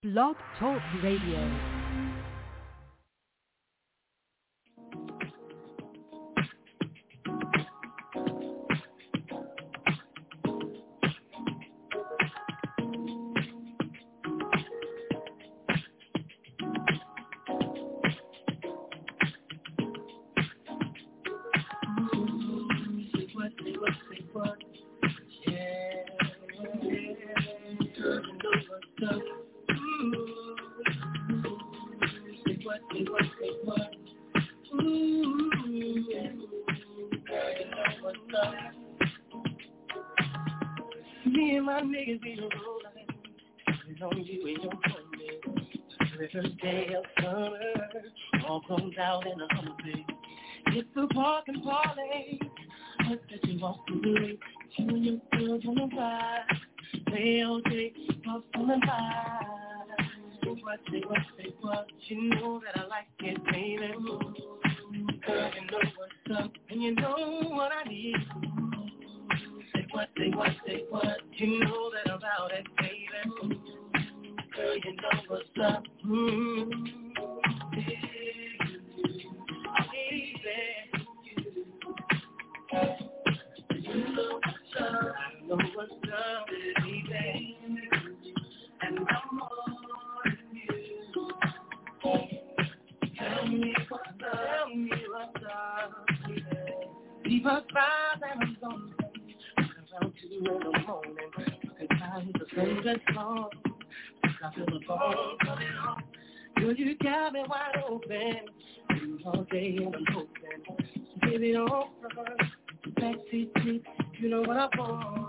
Blog Talk Radio. Me and my niggas be rolling, on you and your money. First day of summer, all comes out in a Humvee. It's the parking party, but that you walk through. You and your girl gonna ride, play all day, puff on the vibe. What, you know that I like it, baby. Girl, you know what's up, and you know what I need. Say what, you know that about it, baby. Girl, you know what's up, baby. You know what's up, baby. And I'm more than you. Tell me what's up, baby. Leave us five and I'm gone. Around 2 in the morning, and time to sing that song. I feel the phone coming on. Girl, you got me wide open. All day and I'm hoping. So baby, don't run. Backseat seat, you know what I want.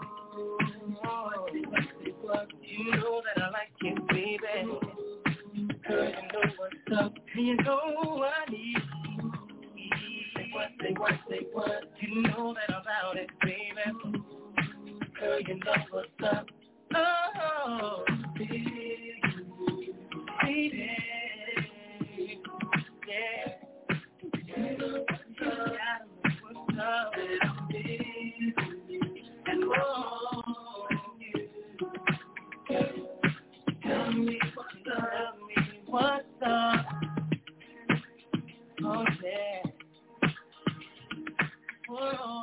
What? You know that I like you, baby. Girl, you know what's up, and you know what I need. Say what, you know that about it, baby. Girl, you know what's up, oh, baby, yeah. You know what's up, baby, and oh, tell me what's up, oh yeah, oh.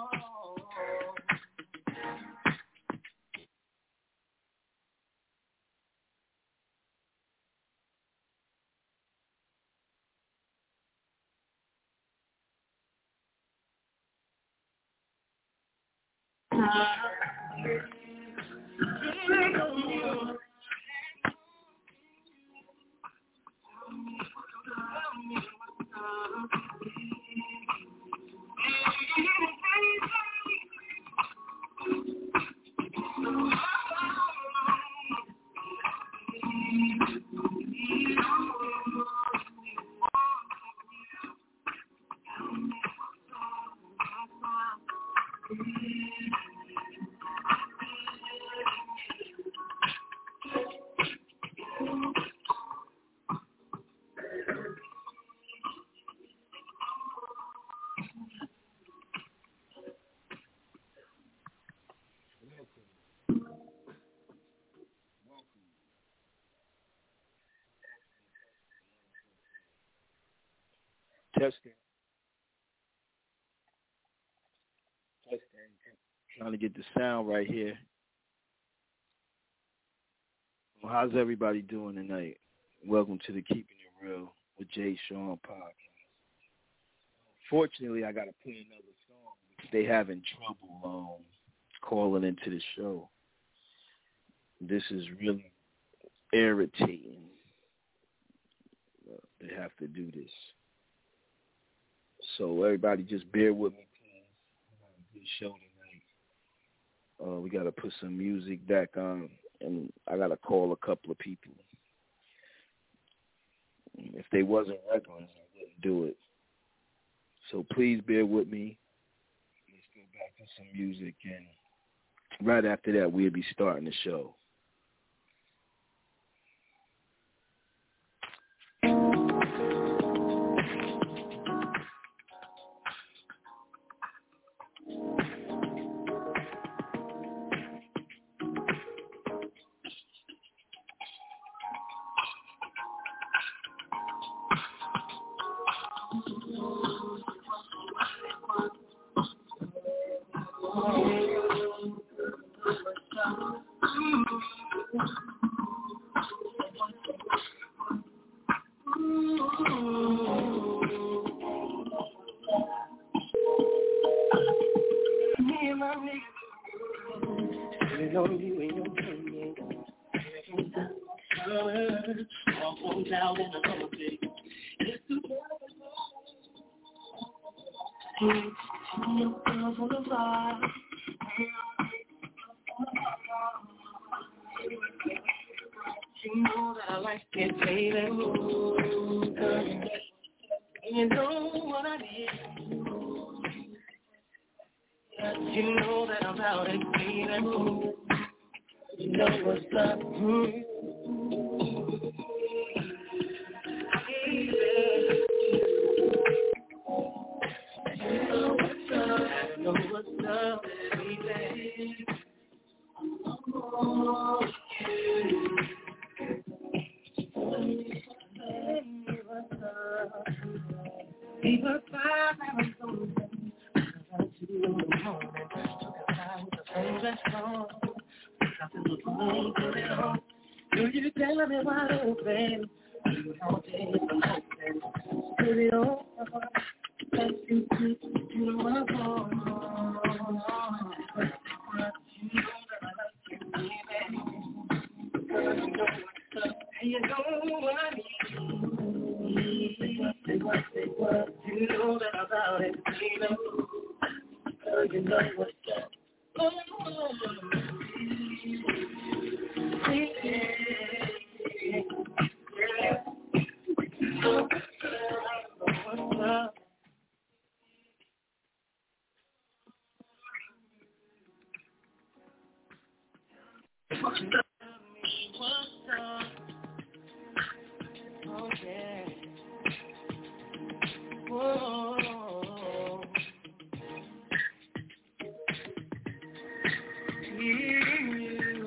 Testing. Trying to get the sound right here. Well, how's everybody doing tonight? Welcome to the Keeping It Real with Jay Sean podcast. Fortunately, I got to play another song because they having trouble calling into the show. This is really irritating. They have to do this. So everybody just bear with me, please. We got a good show tonight. We got to put some music back on, and I got to call a couple of people. If they wasn't regulars, I wouldn't do it. So please bear with me. Let's go back to some music, and right after that, we'll be starting the show. You know that I like it, baby. You know what I need. You know that I'm about it, baby. You know what's up. You know what's up, baby. People cry and I'm so sad. In the morning, took a time to sing that song. I feel the pain coming on. Do you tell me why, oh baby? You don't take the mountain. Put it on. Let you keep you know what I want. You know that I like you, baby. Girl, you know what's up. And you know what I need. Say what, you know that I'm about it, baby. Girl, you know what's up. Oh, what's up? What's up? Oh, yeah. Whoa. You.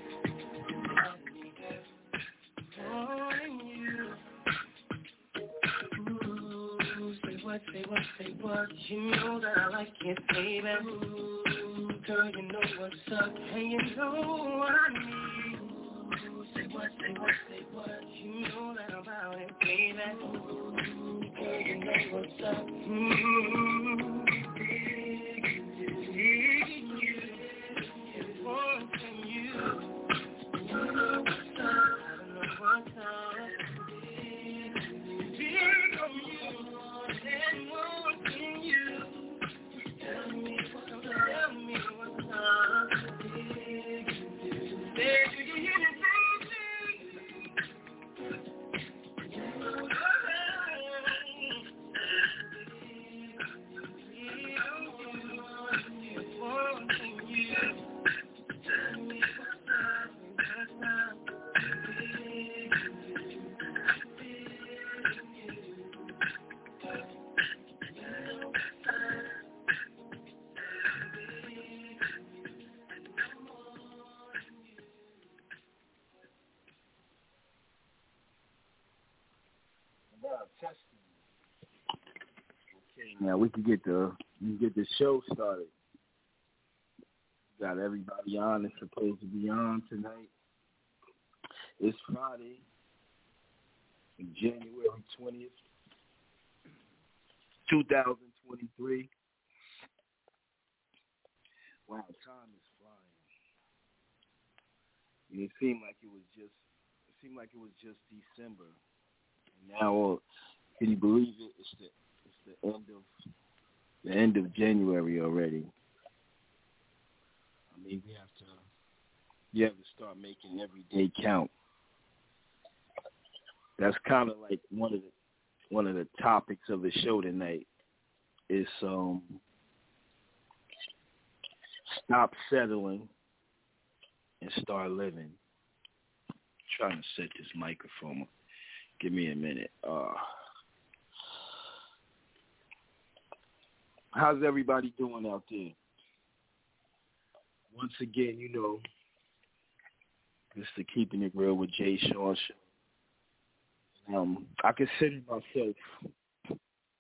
Ooh, say what, you know that I like it, baby. Ooh, girl, you know what's up, and you know what I need. Ooh, say what, you know that I'm about it, baby. Ooh, girl, you know what's up. Wanting you, you know what's up, I know what's up. Okay, now we can get the show started. Got everybody on that's supposed to be on tonight. It's Friday, January 20th, 2023. Wow, time is flying. And it seemed like it was just December. And now, can you believe it? It's the end of January already. I mean, you have to start making every day count. That's kind of like one of the topics of the show tonight is stop settling and start living. I'm trying to set this microphone. Give me a minute. How's everybody doing out there? Once again, you know, it's the Keeping It Real with Jay Sean show. I consider myself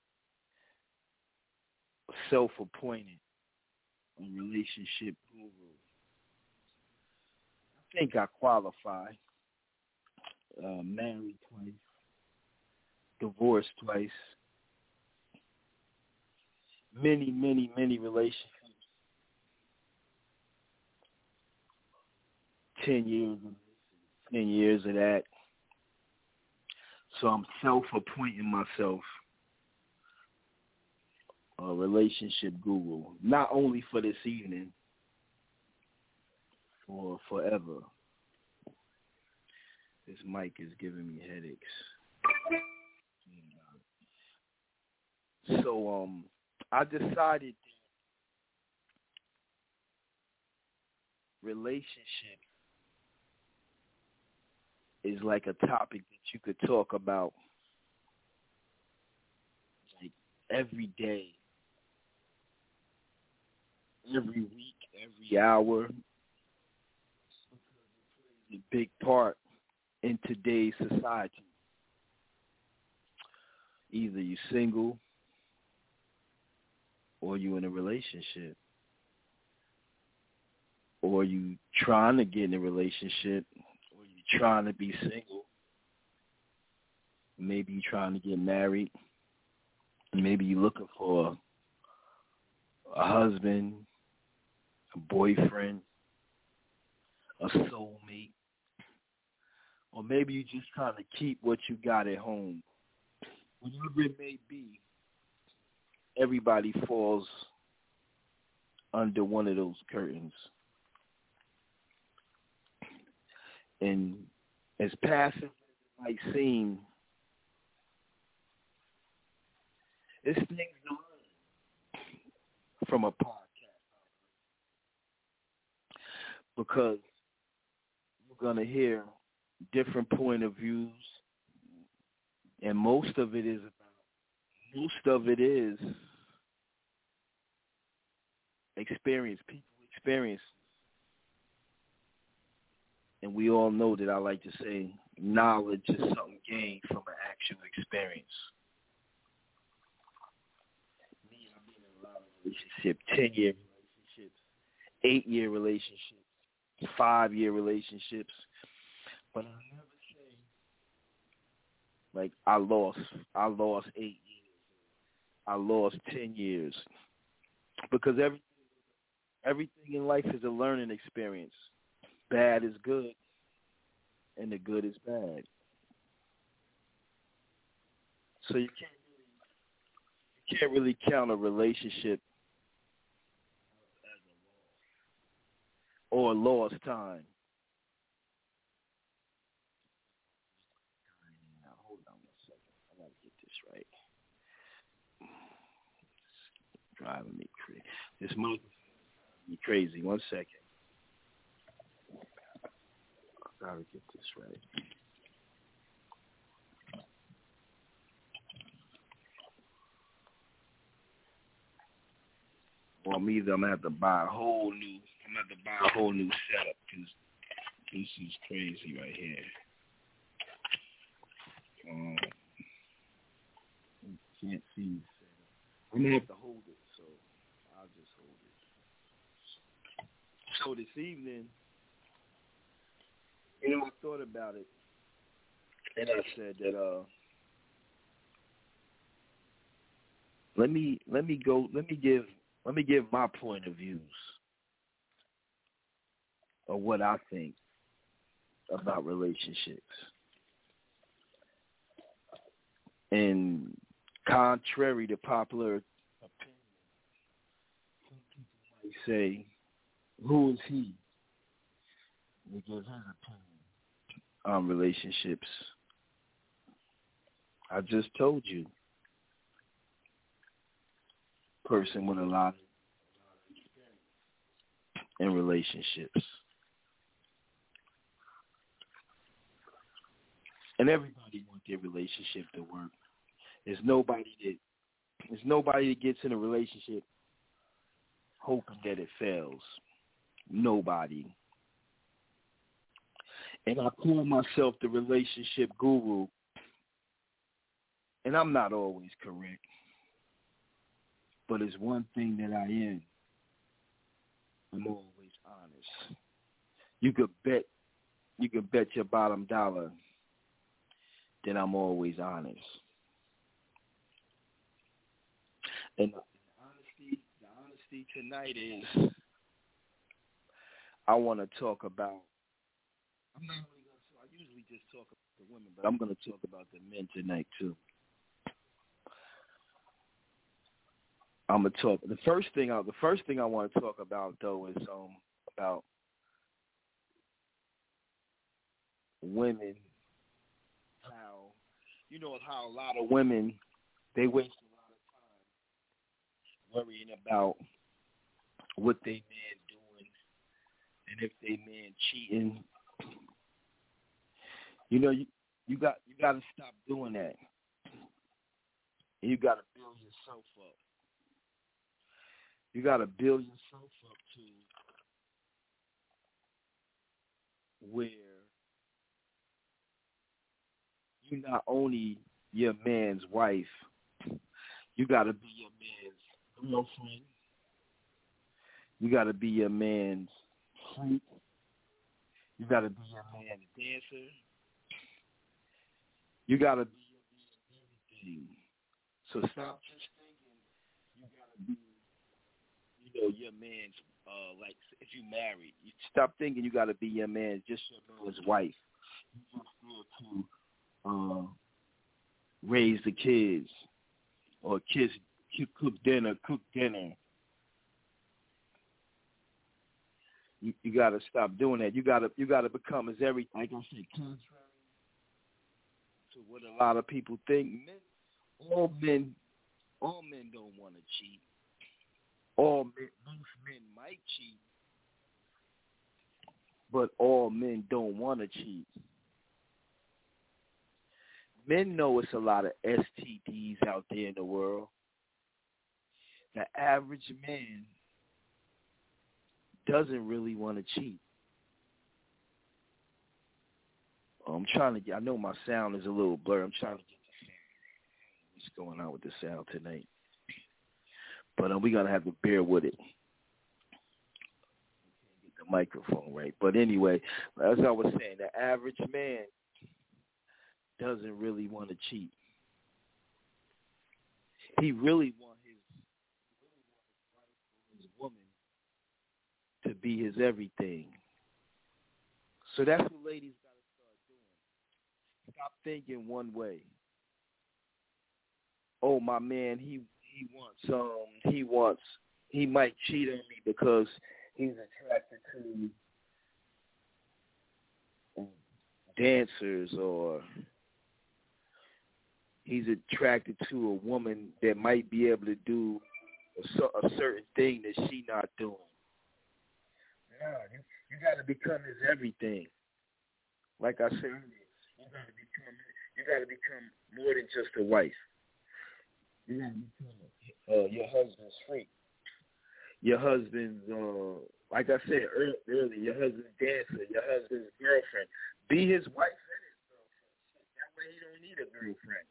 self-appointed a relationship guru. I think I qualify. Married twice, divorced twice, many, many, many relationships. 10 years of that. So I'm self-appointing myself a relationship guru, not only for this evening, for forever. This mic is giving me headaches. So I decided that relationship is like a topic that you could talk about like every day, every week, every hour. It's a big part in today's society. Either you're single or you're in a relationship, or you trying to get in a relationship, or you're trying to be single. Maybe you're trying to get married. Maybe you're looking for a husband, a boyfriend, a soulmate. Or maybe you're just trying to keep what you got at home. Whatever it may be, everybody falls under one of those curtains. And as passive as it might seem, it's things to learn from a podcast. Because we're going to hear different point of views, and most of it is experience, people experience. And we all know that I like to say knowledge is something gained from an actual experience. Me, I've been in a lot of relationships, 10-year relationships, 8-year relationships, 5-year relationships. But I never say, like, I lost 8 years. I lost 10 years. Because everything in life is a learning experience. Bad is good, and the good is bad. So you can't really count a relationship or a lost time. Now, hold on a second. I gotta get this right. It's driving me crazy. This mic is me crazy. 1 second. Gotta get this right. Well, I'm gonna have to buy a whole new setup because this is crazy right here. Can't see. I'm gonna have to hold it, so I'll just hold it. So this evening, I thought about it, and I said that let me give my point of views of what I think about relationships. And contrary to popular opinion, some people might say, "Who is he?" They give his opinion on relationships. I just told you, person with a lot of experience in relationships, and everybody wants their relationship to work. There's nobody that gets in a relationship hoping that it fails. Nobody. And I call myself the relationship guru, and I'm not always correct. but it's one thing that I am. I'm always honest. You could bet your bottom dollar that I'm always honest. And the honesty tonight is, I want to talk about, I usually just talk about the women, but I'm going to talk about the men tonight too. I'm going to talk, the first thing I want to talk about though is about women, how a lot of women, they waste a lot of time worrying about what they man doing and if they man cheating. You got to stop doing that. And you got to build yourself up. You got to build yourself up to where you're not only your man's wife, you got to be your man's girlfriend. You got to be your man's freak. You got to be your man's dancer. You got to be your man's everything. So stop just thinking you got to be, your man's, like if you married. You stop thinking you got to be your man's, just your man's wife. You just there to raise the kids or kids cook dinner. You got to stop doing that. You got to become as everything. Like I said, contrary to what a lot of people think. All men don't want to cheat. Most men might cheat, but all men don't want to cheat. Men know it's a lot of STDs out there in the world. The average man doesn't really want to cheat. I know my sound is a little blurred. I'm trying to get the sound. What's going on with the sound tonight? But we're going to have to bear with it. Get the microphone right. But anyway, as I was saying, the average man doesn't really want to cheat. He really wants his woman to be his everything. So that's what ladies got to start doing. Stop thinking one way. Oh, my man, he might cheat on me because he's attracted to dancers, or he's attracted to a woman that might be able to do a certain thing that she not doing. No, you got to become his everything. Like I said earlier, you got to become more than just a wife. You got to become your husband's freak. Your husband's, like I said earlier, your husband's dancer, your husband's girlfriend. Be his wife and his girlfriend. That way he don't need a girlfriend.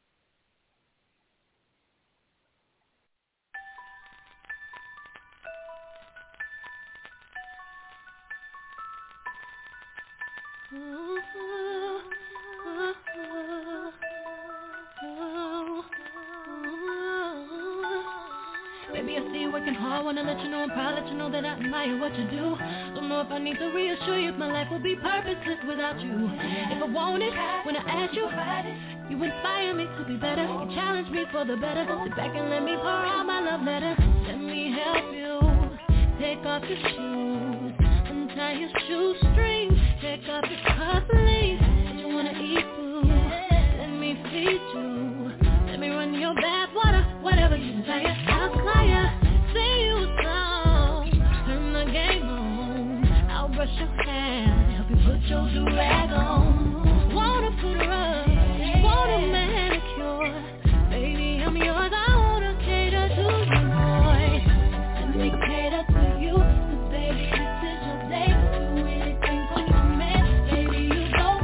Baby, I see you working hard, wanna let you know I'm proud, let you know that I admire what you do. Don't know if I need to reassure you if my life will be purposeless without you. If I want it, when I ask you, you inspire me to be better. You challenge me for the better. Sit back and let me pour out my love letters. Let me help you. Take off your shoes, untie your shoestrings. Take off your cufflinks. If you wanna eat food, let me feed you. Let me run your bath water, whatever you desire. I'll fire, sing you a song, turn the game on. I'll brush your hair, help you put your do-rag on. Wanna put her up, want a manicure. Baby, I'm yours, I wanna cater to you, boy. Let me cater to you, 'cause baby, this is your day. Do anything for your man, baby, you know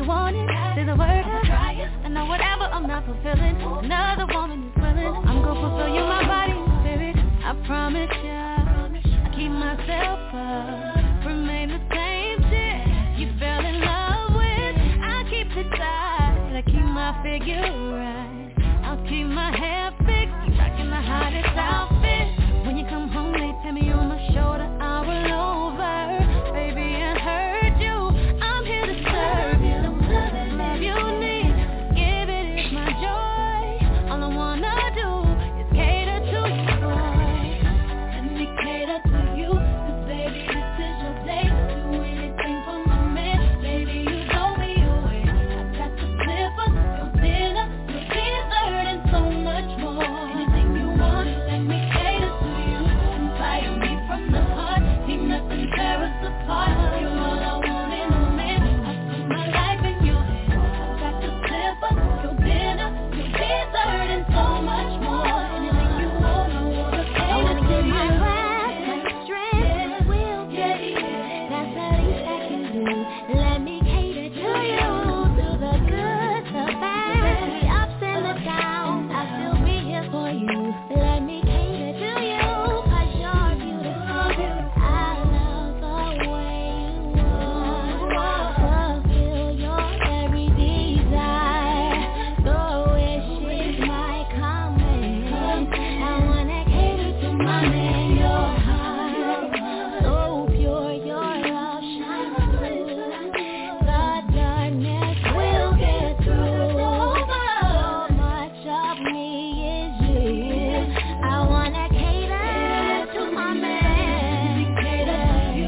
you want it. Say the word, I'll try it. I know whatever I'm not fulfilling, another woman is willing. I'm gonna fulfill you, my body and spirit. I promise ya, I keep myself up, remain the same shit you fell in love with. I keep it tight, I keep my figure right. I'll keep my hair fixed, keep rocking the hottest outfit. When you come home, they tell me on my shoulder, I will over. Baby, I heard you, I'm here to serve you. Love you need, give it is my joy. All I wanna do is cater to you, boy. Let me cater to you, 'cause baby, this is your day. Do anything for my man, baby, you blow me away. I got the slipper, your dinner, your dessert, and so much more. Anything you want, let me cater to you. Inspire me from the heart, need nothing tear us apart. You're all I want in a man, I put my life in your hands. I got the slipper, your dinner, your dessert, and so much more. Anything you want, I wanna give my breath, my strength, my will, baby. That's the least I can do. Let me cater to you, through the good, the bad, the ups and the downs. I'll still be here for you. Let me cater to you, 'cause you're beautiful. I love the way you are. Fulfill your every desire. The wishes might come in. I wanna cater to my man, your heart. So pure, your love shines through. The darkness will get through. So much of me is you. I wanna cater to my man. Cater to you.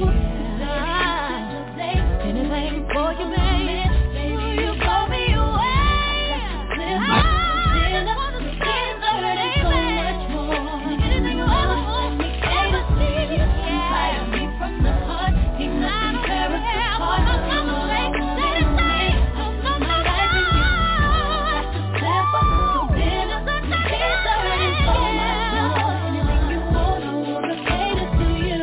Anything for you, baby. You blow me away. I wanna dessert and so much more. Anything you ever want, let me cater to you. Inspire me from the heart, keep nothing tear us apart. You're all I want in a man, I put my life in you. Got the slipper, your dinner, your dessert, and so much more. Anything you want, I wanna cater to you.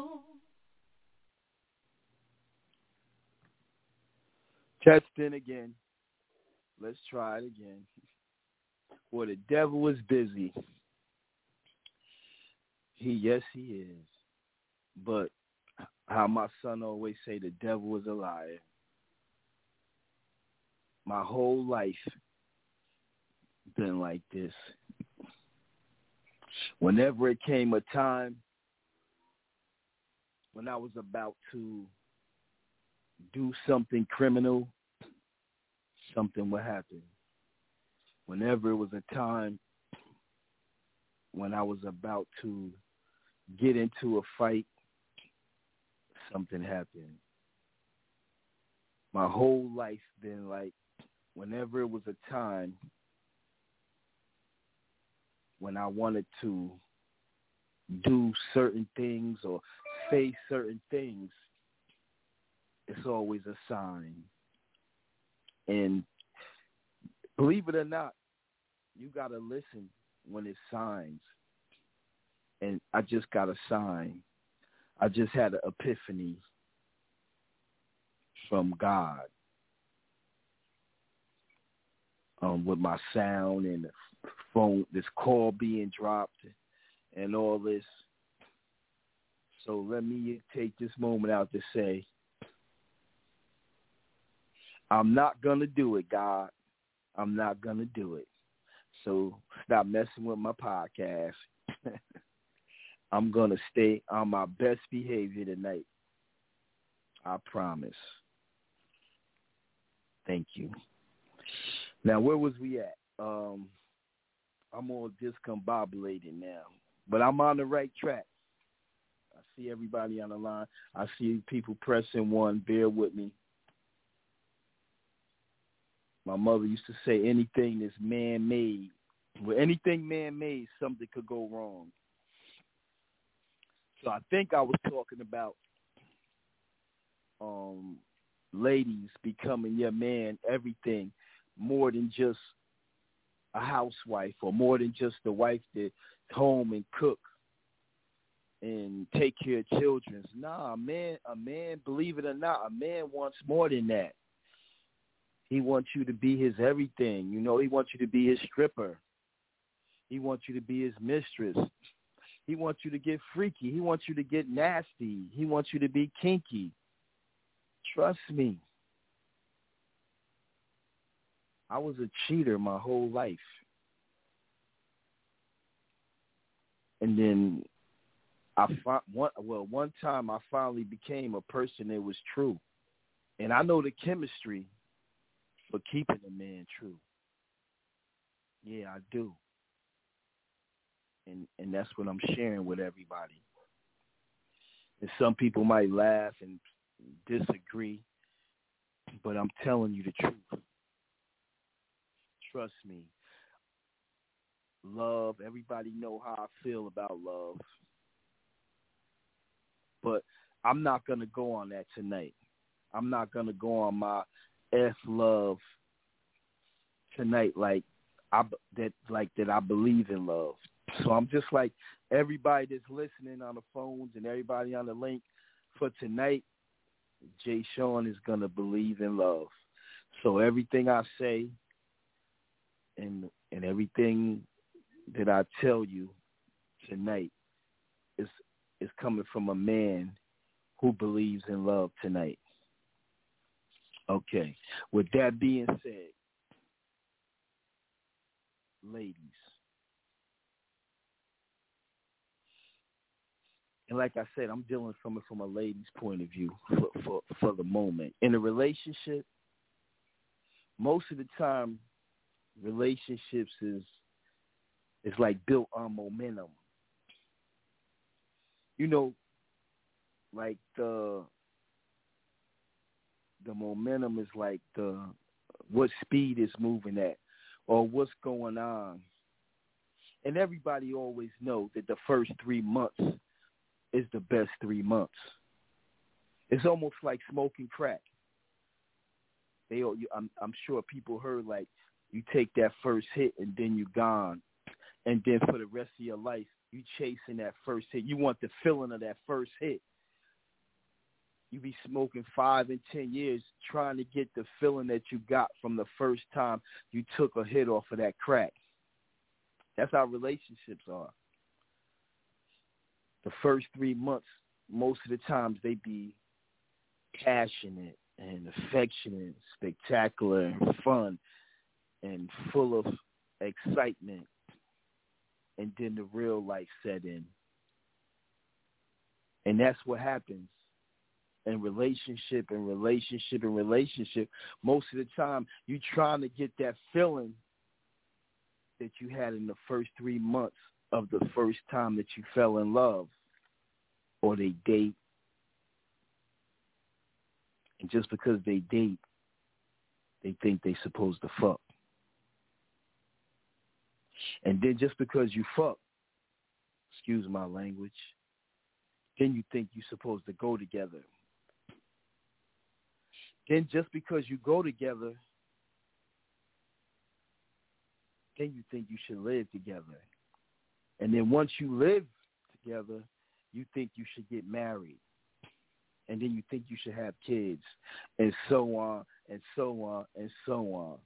Testing again. Let's try it again. Well, the devil was busy. Yes, he is. But how my son always say, the devil was a liar. My whole life been like this. Whenever it came a time when I was about to do something criminal, something would happen. Whenever it was a time when I was about to get into a fight, something happened. My whole life been like, whenever it was a time when I wanted to do certain things or say certain things, it's always a sign. And believe it or not, you got to listen when it's signs. And I just got a sign. I just had an epiphany from God with my sound and the phone, this call being dropped and all this. So let me take this moment out to say, I'm not going to do it, God. I'm not going to do it. So stop messing with my podcast. I'm going to stay on my best behavior tonight. I promise. Thank you. Now, where was we at? I'm all discombobulated now, but I'm on the right track. I see everybody on the line. I see people pressing one. Bear with me. My mother used to say anything that's man-made. With anything man-made, something could go wrong. So I think I was talking about ladies becoming your man everything, more than just a housewife or more than just the wife that's home and cook and take care of children. Nah, a man, believe it or not, a man wants more than that. He wants you to be his everything. You know, he wants you to be his stripper. He wants you to be his mistress. He wants you to get freaky. He wants you to get nasty. He wants you to be kinky. Trust me. I was a cheater my whole life. And then one time I finally became a person that was true. And I know the chemistry for keeping a man true. Yeah, I do. And that's what I'm sharing with everybody. And some people might laugh and disagree, but I'm telling you the truth. Trust me. Love, everybody know how I feel about love. But I'm not going to go on that tonight. I'm not going to go on my love tonight that I believe in love. So I'm just like everybody that's listening on the phones and everybody on the link for tonight, Jay Sean is going to believe in love. So everything I say and everything that I tell you tonight is coming from a man who believes in love tonight. Okay. With that being said, ladies, and like I said, I'm dealing from a lady's point of view for the moment. In a relationship, most of the time, relationships is like built on momentum. You know, like the momentum is like what speed is moving at or what's going on. And everybody always knows that the first 3 months is the best 3 months. It's almost like smoking crack. I'm sure people heard, like, you take that first hit and then you're gone. And then for the rest of your life, you chasing that first hit. You want the feeling of that first hit. You be smoking 5 and 10 years trying to get the feeling that you got from the first time you took a hit off of that crack. That's how relationships are. The first 3 months, most of the times, they be passionate and affectionate, spectacular and fun and full of excitement. And then the real life set in. And that's what happens in relationship. Most of the time, you trying to get that feeling that you had in the first 3 months of the first time that you fell in love or they date. And just because they date, they think they supposed to fuck. And then just because you fuck, excuse my language, then you think you're supposed to go together. Then just because you go together, then you think you should live together. And then once you live together, you think you should get married. And then you think you should have kids, and so on, and so on, and so on.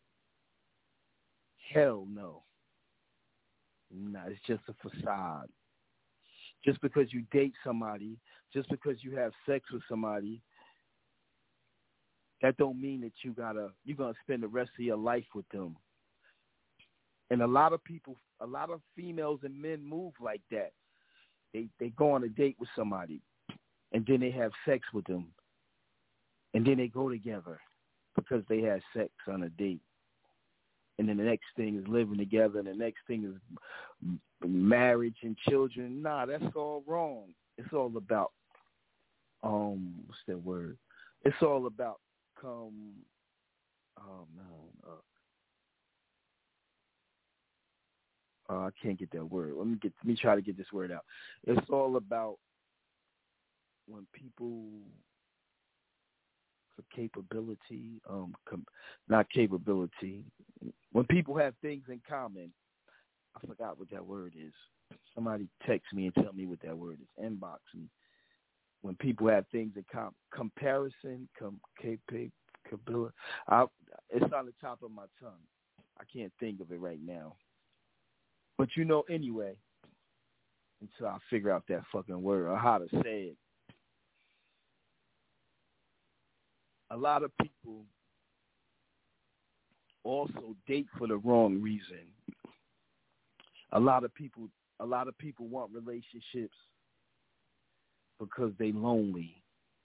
Hell no. No, it's just a facade. Just because you date somebody, just because you have sex with somebody, that don't mean that you're gonna spend the rest of your life with them. And a lot of females and men move like that. They go on a date with somebody, and then they have sex with them, and then they go together because they had sex on a date. And then the next thing is living together, and the next thing is marriage and children. Nah, that's all wrong. It's all about, what's that word? It's all about I can't get that word. Let me try to get this word out. It's all about when people capability, not capability. When people have things in common, I forgot what that word is. Somebody text me and tell me what that word is. Inbox me. When people have things in common, comparison, Kabila. It's on the top of my tongue. I can't think of it right now. But anyway, until I figure out that fucking word or how to say it. A lot of people also date for the wrong reason. A lot of people want relationships because they lonely.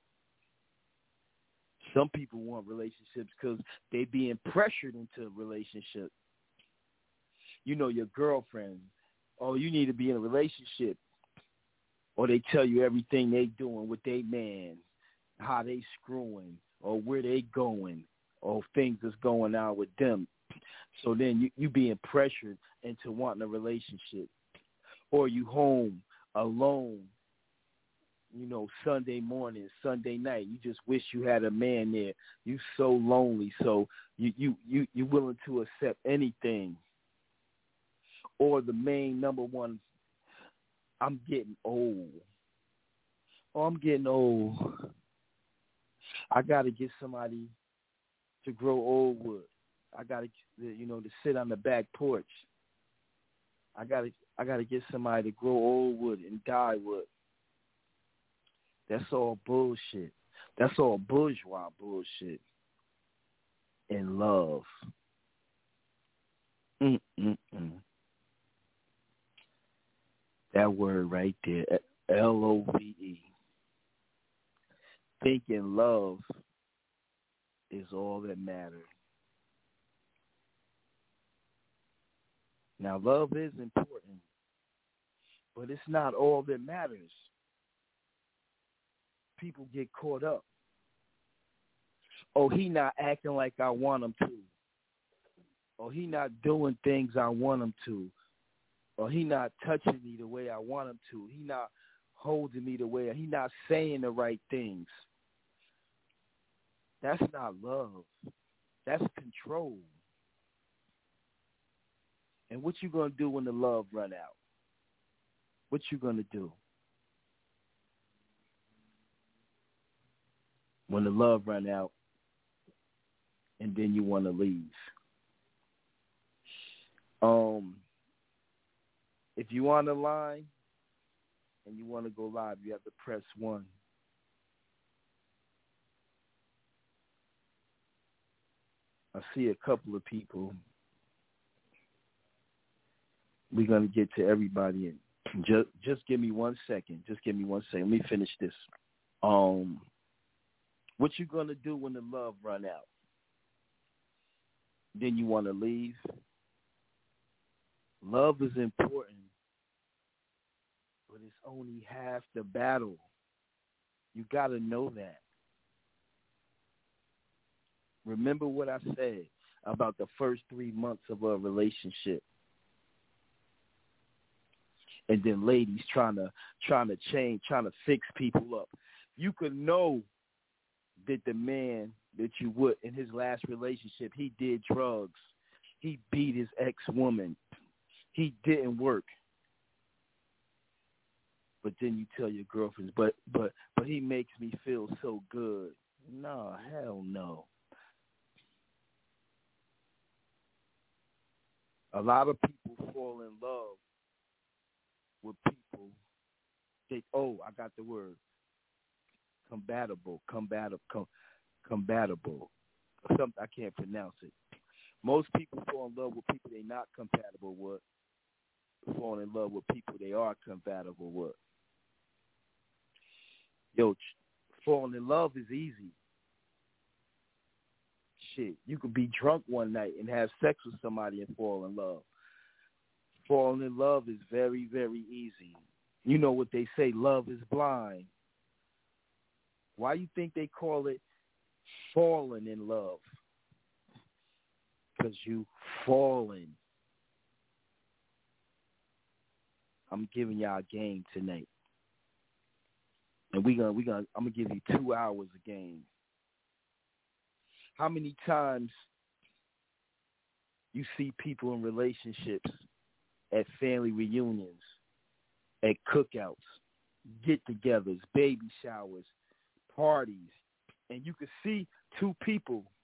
Some people want relationships because they being pressured into a relationship. Your girlfriend, oh, you need to be in a relationship. Or they tell you everything they doing with their man, how they screwing, or where they going, or things that's going on with them. So then you being pressured into wanting a relationship. Or you home alone, Sunday morning, Sunday night. You just wish you had a man there. You so lonely, so you willing to accept anything. Or the main number one, I'm getting old. Oh, I'm getting old. I got to get somebody to grow old with. I got to, to sit on the back porch. I got to get somebody to grow old with and die with. That's all bullshit. That's all bourgeois bullshit. And love. That word right there, LOVE. Thinking love is all that matters. Now, love is important, but it's not all that matters. People get caught up. Oh, he not acting like I want him to. Or he not doing things I want him to. Or he not touching me the way I want him to. He not holding me the way. He not saying the right things. That's not love. That's control. And what you gonna do when the love run out? What you gonna do when the love run out and then you want to leave? If you on the line and you want to go live, you have to press 1. I see a couple of people. We're going to get to everybody. Just give me 1 second. Just give me 1 second. Let me finish this. What you going to do when the love run out? Then you want to leave? Love is important, but it's only half the battle. You got to know that. Remember what I said about the first 3 months of a relationship. And then ladies trying to change, trying to fix people up. You could know that the man that you would in his last relationship, he did drugs. He beat his ex-woman. He didn't work. But then you tell your girlfriends, but he makes me feel so good. No, hell no. A lot of people fall in love with people. I got the word. Compatible. I can't pronounce it. Most people fall in love with people they're not compatible with. Fall in love with people they are compatible with. Falling in love is easy. Shit, you could be drunk one night and have sex with somebody and fall in love. Falling in love is very, very easy. You know what they say, love is blind. Why you think they call it falling in love? Because you falling. I'm giving y'all a game tonight. And I'm gonna give you 2 hours of game. How many times you see people in relationships at family reunions, at cookouts, get-togethers, baby showers, parties, and you can see 2 people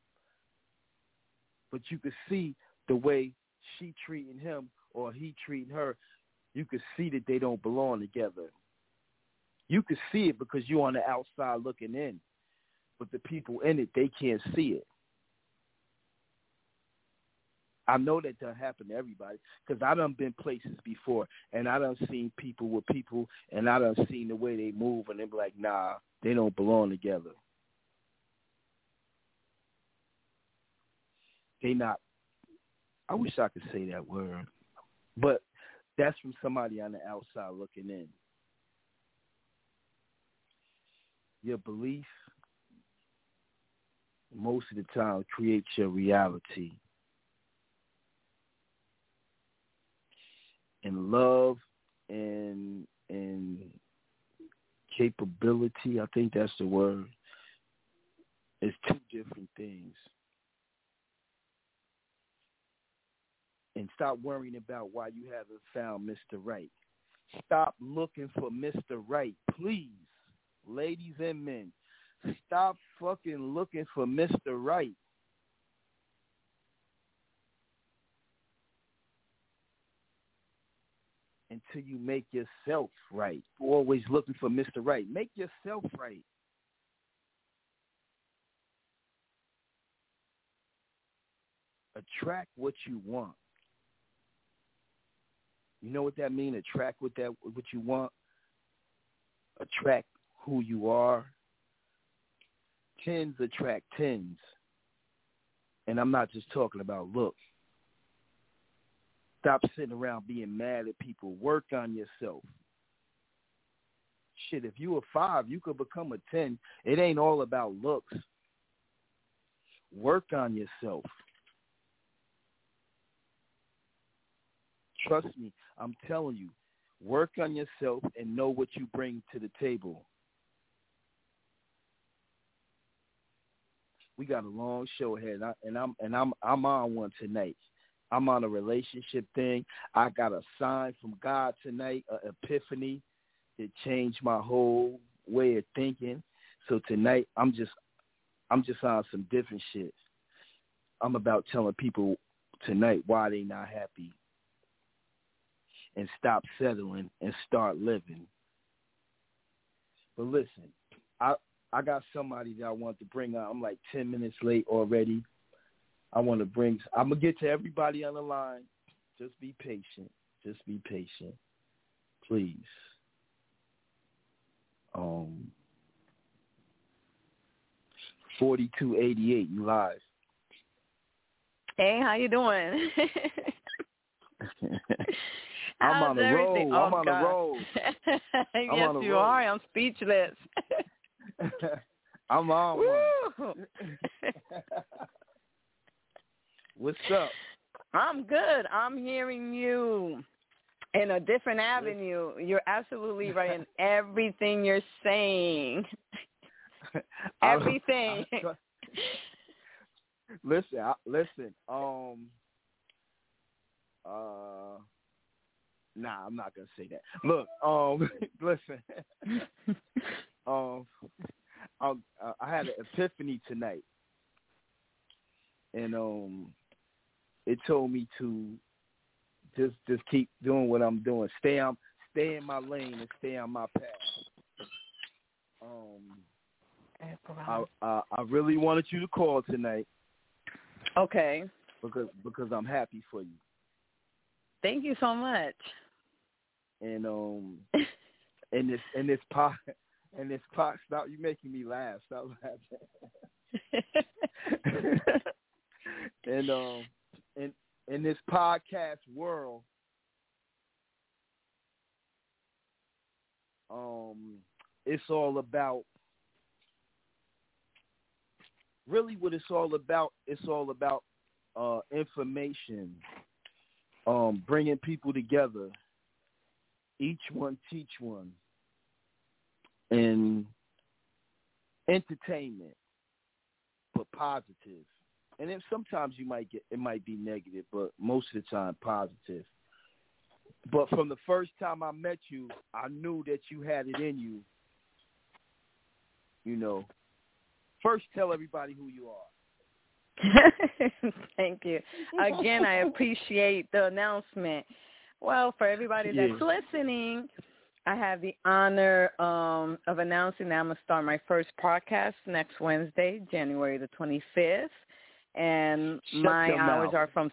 but you could see the way she treating him or he treating her. You could see that they don't belong together. You could see it because you're on the outside looking in, but the people in it, they can't see it. I know that doesn't happen to everybody because I done been places before, and I done seen people with people, and I done seen the way they move, and they be like, nah, they don't belong together. They not, I wish I could say that word, but that's from somebody on the outside looking in. Your belief, most of the time, creates your reality. And love and capability, I think that's the word, is two different things. And stop worrying about why you haven't found Mr. Right. Stop looking for Mr. Right, please, ladies and men. Stop fucking looking for Mr. Right. Until you make yourself right. You're always looking for Mr. Right. Make yourself right. Attract what you want. You know what that means? Attract what you want. Attract who you are. Tens attract tens. And I'm not just talking about looks. Stop sitting around being mad at people. Work on yourself. Shit, if you a 5, you could become a 10. It ain't all about looks. Work on yourself. Trust me, I'm telling you, work on yourself and know what you bring to the table. We got a long show ahead, and I'm on one tonight. I'm on a relationship thing. I got a sign from God tonight, an epiphany that changed my whole way of thinking. So tonight, I'm just on some different shit. I'm about telling people tonight why they not happy. And stop settling and start living. But listen, I got somebody that I want to bring on. I'm like 10 minutes late already. I'm going to get to everybody on the line. Just be patient. Just be patient. Please. 4288, you live. Hey, how you doing? I'm on the road. Oh, I'm on the road. Yes, you are. I'm speechless. I'm on one. What's up? I'm good. I'm hearing you in a different avenue. You're absolutely right in everything you're saying. Everything. Listen. Nah, I'm not gonna say that. Look, listen. I had an epiphany tonight, and it told me to just keep doing what I'm doing. Stay in my lane and stay on my path. I really wanted you to call tonight. Okay. Because I'm happy for you. Thank you so much. And in this pot, stop! You making me laugh. Stop laughing. And in this podcast world, it's all about. Really, what it's all about. It's all about information. Bringing people together. Each one teach one. And entertainment, but positive. And then sometimes it might be negative, but most of the time positive. But from the first time I met you, I knew that you had it in you. You know, first tell everybody who you are. Thank you. Again, I appreciate the announcement. Well, for everybody that's listening, I have the honor of announcing that I'm going to start my first podcast next Wednesday, January the 25th. And my hours are from,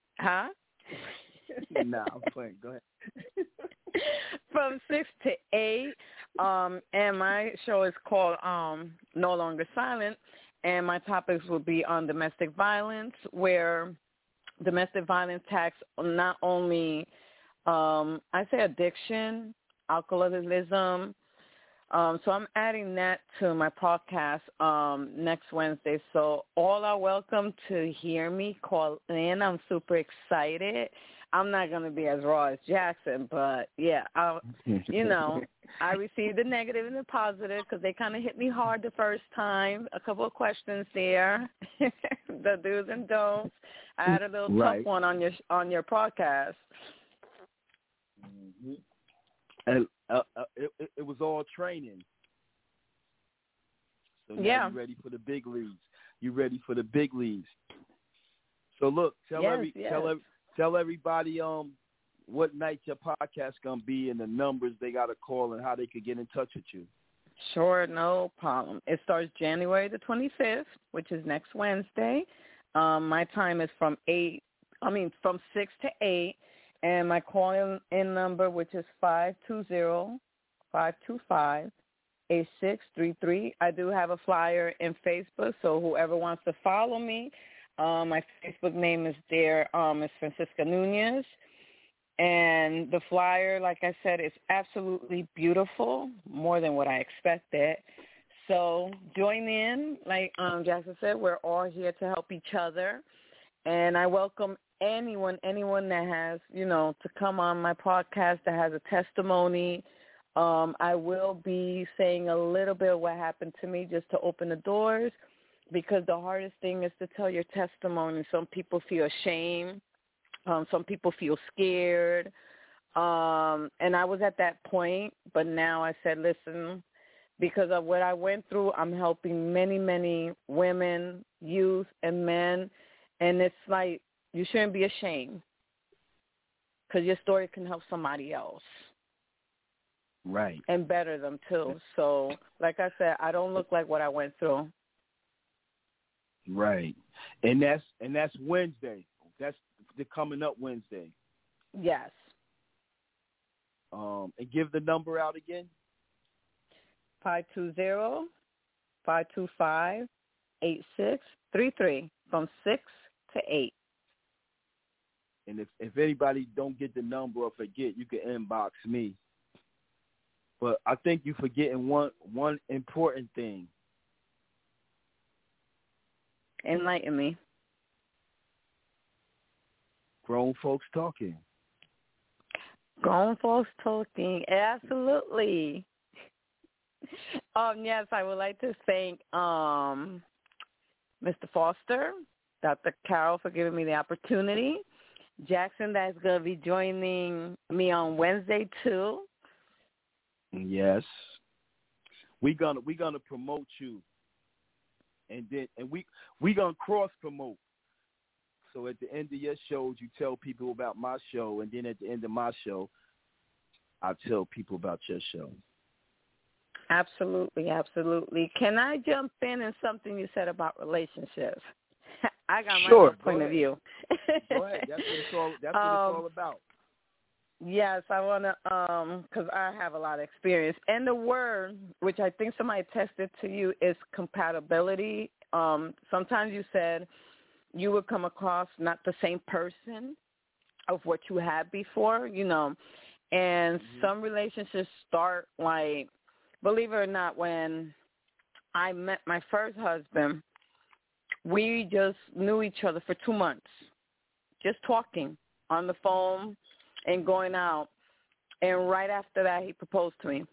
No, I'm playing. Go ahead. From 6 to 8. And my show is called No Longer Silent. And my topics will be on domestic violence, where domestic violence tackles not only, I say addiction, alcoholism. So I'm adding that to my podcast next Wednesday. So all are welcome to hear me call in. I'm super excited. I'm not going to be as raw as Jackson, but, yeah, I received the negative and the positive because they kind of hit me hard the first time. A couple of questions there, the do's and don'ts. I had a little tough one on your podcast. Mm-hmm. And it was all training. So now you're ready for the big leagues. You're ready for the big leagues. So look, tell everybody what night your podcast gonna be and the numbers they gotta call and how they could get in touch with you. Sure, no problem. It starts January the 25th, which is next Wednesday. My time is from 6 to 8, and my call-in number, which is 520-525-8633. I do have a flyer in Facebook, so whoever wants to follow me, my Facebook name is there. It's Francisca Nunez. And the flyer, like I said, is absolutely beautiful, more than what I expected. So join in. Like Jackson said, we're all here to help each other. And I welcome anyone that has, to come on my podcast that has a testimony. I will be saying a little bit of what happened to me just to open the doors, because the hardest thing is to tell your testimony. Some people feel ashamed. Some people feel scared. And I was at that point, but now I said, listen, because of what I went through, I'm helping many, many women, youth, and men. And it's like, you shouldn't be ashamed, because your story can help somebody else. Right. And better them, too. So, like I said, I don't look like what I went through. Right. And that's Wednesday. That's the coming up Wednesday. Yes. And give the number out again. 520-525-8633 from 6 to 8. And if anybody don't get the number or forget, you can inbox me. But I think you're forgetting one important thing. Enlighten me. Grown folks talking. Grown folks talking. Absolutely. Yes, I would like to thank Mr. Foster, Dr. Carol, for giving me the opportunity. Jackson, that's going to be joining me on Wednesday too. Yes. We're gonna promote you, and we gonna cross promote. So at the end of your shows, you tell people about my show, and then at the end of my show, I tell people about your show. Absolutely, absolutely. Can I jump in something you said about relationships? I got my point of view. Go ahead. That's what it's all about. Yes, I want to, because I have a lot of experience. And the word, which I think somebody tested to you, is compatibility. Sometimes you said you would come across not the same person of what you had before, and some relationships start like, believe it or not, when I met my first husband, we just knew each other for 2 months, just talking on the phone and going out. And right after that, he proposed to me.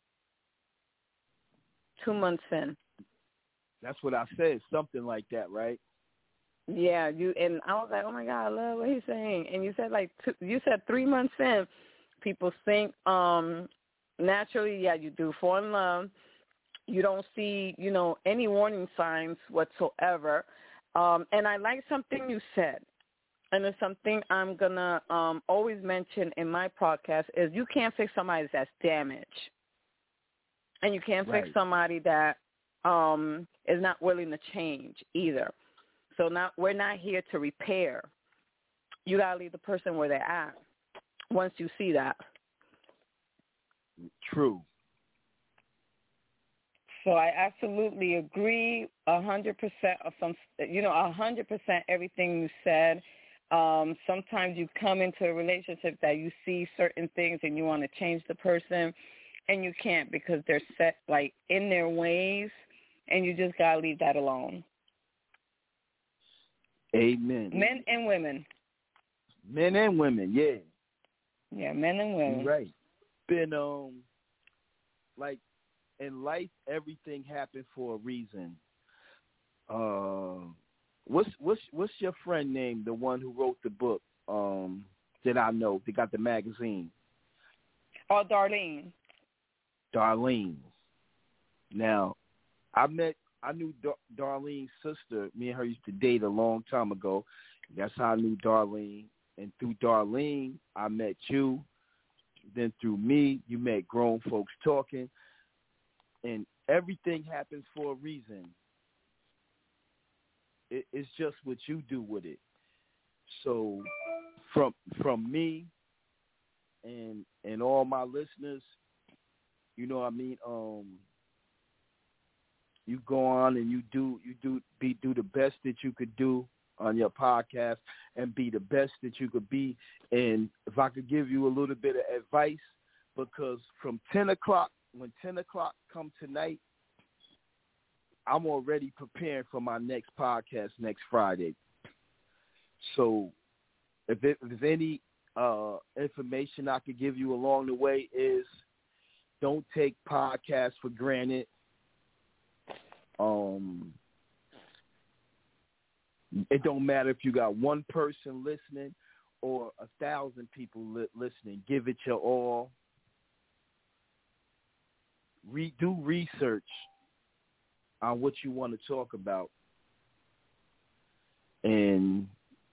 2 months in. That's what I said, something like that, right? Yeah, and I was like, oh my God, I love what he's saying. And you said 3 months in, people think naturally, yeah, you do fall in love. You don't see, any warning signs whatsoever. And I like something you said, and it's something I'm going to always mention in my podcast, is you can't fix somebody that's damaged. And you can't fix somebody that is not willing to change either. So we're not here to repair. You got to leave the person where they're at once you see that. True. So I absolutely agree 100% of 100% everything you said. Sometimes you come into a relationship that you see certain things and you want to change the person, and you can't because they're set like in their ways, and you just got to leave that alone. Amen. Men and women. Men and women, yeah. Yeah, men and women. You're right. Been like in life, everything happened for a reason. What's your friend name? The one who wrote the book that I know. They got the magazine. Oh, Darlene. Darlene. Now, I knew Darlene's sister. Me and her used to date a long time ago. That's how I knew Darlene. And through Darlene, I met you. Then through me, you met Grown Folks Talking. And everything happens for a reason. It's just what you do with it. So from me and all my listeners, you know what I mean? You go on and you do the best that you could do on your podcast and be the best that you could be. And if I could give you a little bit of advice, because from 10 o'clock, when 10 o'clock come tonight, I'm already preparing for my next podcast next Friday. So if there's any information I could give you along the way is don't take podcasts for granted. It don't matter if you got one person listening or 1,000 people listening. Give it your all. Do research on what you want to talk about, and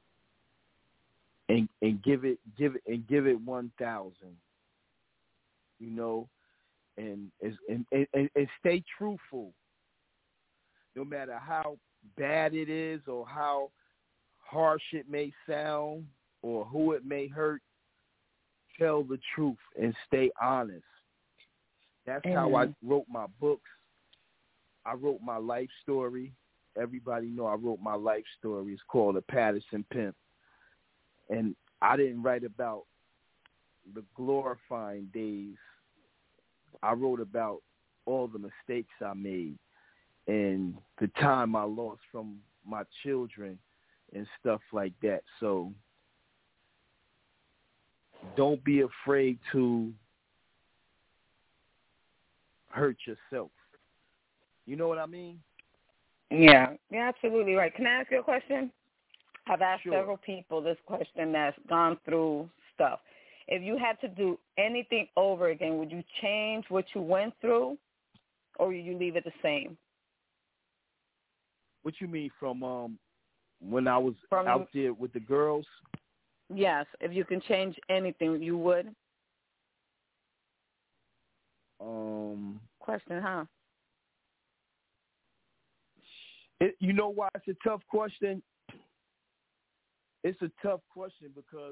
give it 1,000. You know, and stay truthful. No matter how bad it is or how harsh it may sound or who it may hurt, tell the truth and stay honest. That's how I wrote my books. I wrote my life story. Everybody know I wrote my life story. It's called The Patterson Pimp. And I didn't write about the glorifying days. I wrote about all the mistakes I made and the time I lost from my children and stuff like that. So don't be afraid to hurt yourself. You know what I mean? Yeah, you're absolutely right. Can I ask you a question? I've asked Sure. several people this question that's gone through stuff. If you had to do anything over again, would you change what you went through, or would you leave it the same? What you mean from when I was out there with the girls? Yes, if you can change anything, you would? Question, huh? You know why it's a tough question? It's a tough question because,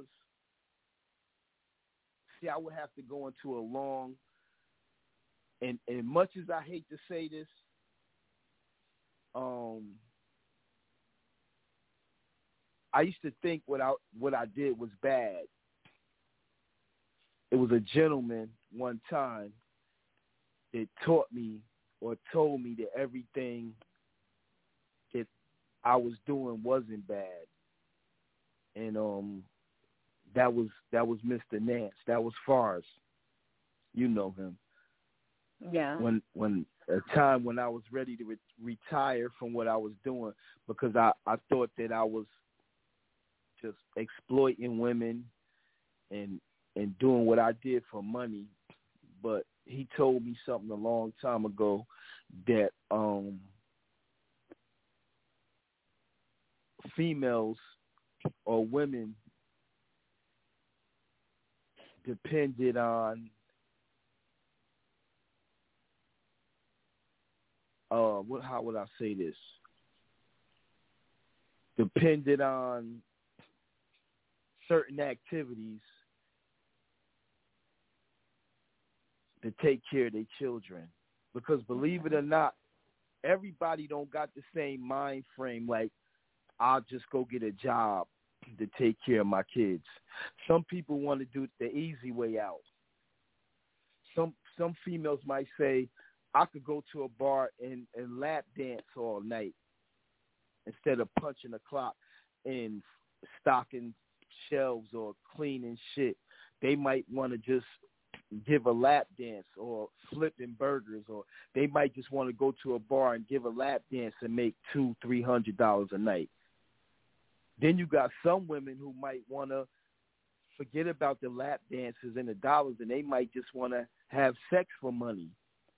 see, I would have to go into a long, and much as I hate to say this, I used to think what I did was bad. It was a gentleman one time that taught me or told me that everything that I was doing wasn't bad. And that was Mr. Nance. That was Forrest. You know him. Yeah. When a time when I was ready to retire from what I was doing because I thought that I was just exploiting women and doing what I did for money. But he told me something a long time ago that females or women depended on how would I say this? Depended on certain activities to take care of their children. Because believe it or not, everybody don't got the same mind frame like, I'll just go get a job to take care of my kids. Some people want to do it the easy way out. Some females might say, I could go to a bar and lap dance all night instead of punching a clock and stocking shelves or cleaning shit. They might want to just give a lap dance or flipping burgers, or they might just want to go to a bar and give a lap dance and make $200-$300 a night. Then you got some women who might want to forget about the lap dances and the dollars, and they might just want to have sex for money.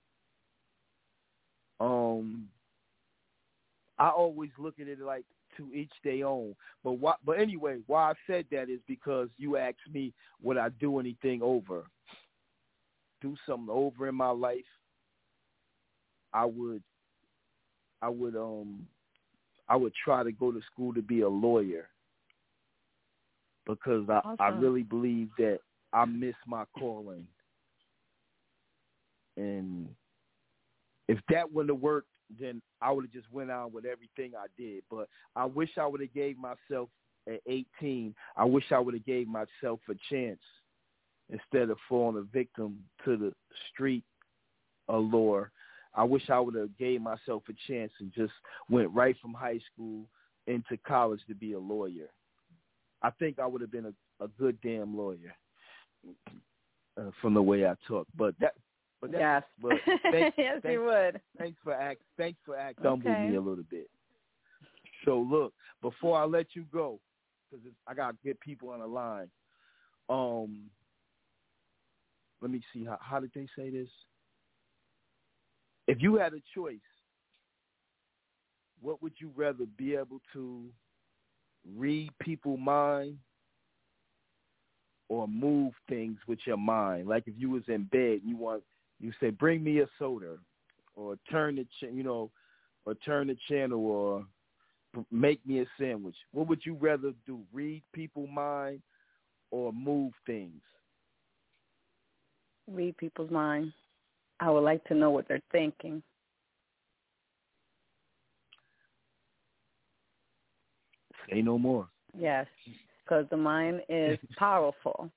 I always look at it like to each their own. But anyway, why I said that is because you asked me, would I do anything over? Do something over in my life? I would try to go to school to be a lawyer, because Awesome. I really believe that I miss my calling. And if that wouldn't have worked, then I would have just went on with everything I did. But I wish I would have gave myself at 18, I wish I would have gave myself a chance instead of falling a victim to the street allure. I wish I would have gave myself a chance and just went right from high school into college to be a lawyer. I think I would have been a good damn lawyer from the way I talk. Yes, yes, you would. Thanks for humbling me a little bit. So look, before I let you go, because I gotta get people on the line. Let me see, how did they say this? If you had a choice, what would you rather be able to read people's mind or move things with your mind? Like if you was in bed, you say, bring me a soda, or turn the channel, or make me a sandwich. What would you rather do? Read people's mind or move things? Read people's mind. I would like to know what they're thinking. Say no more. Yes, because the mind is powerful.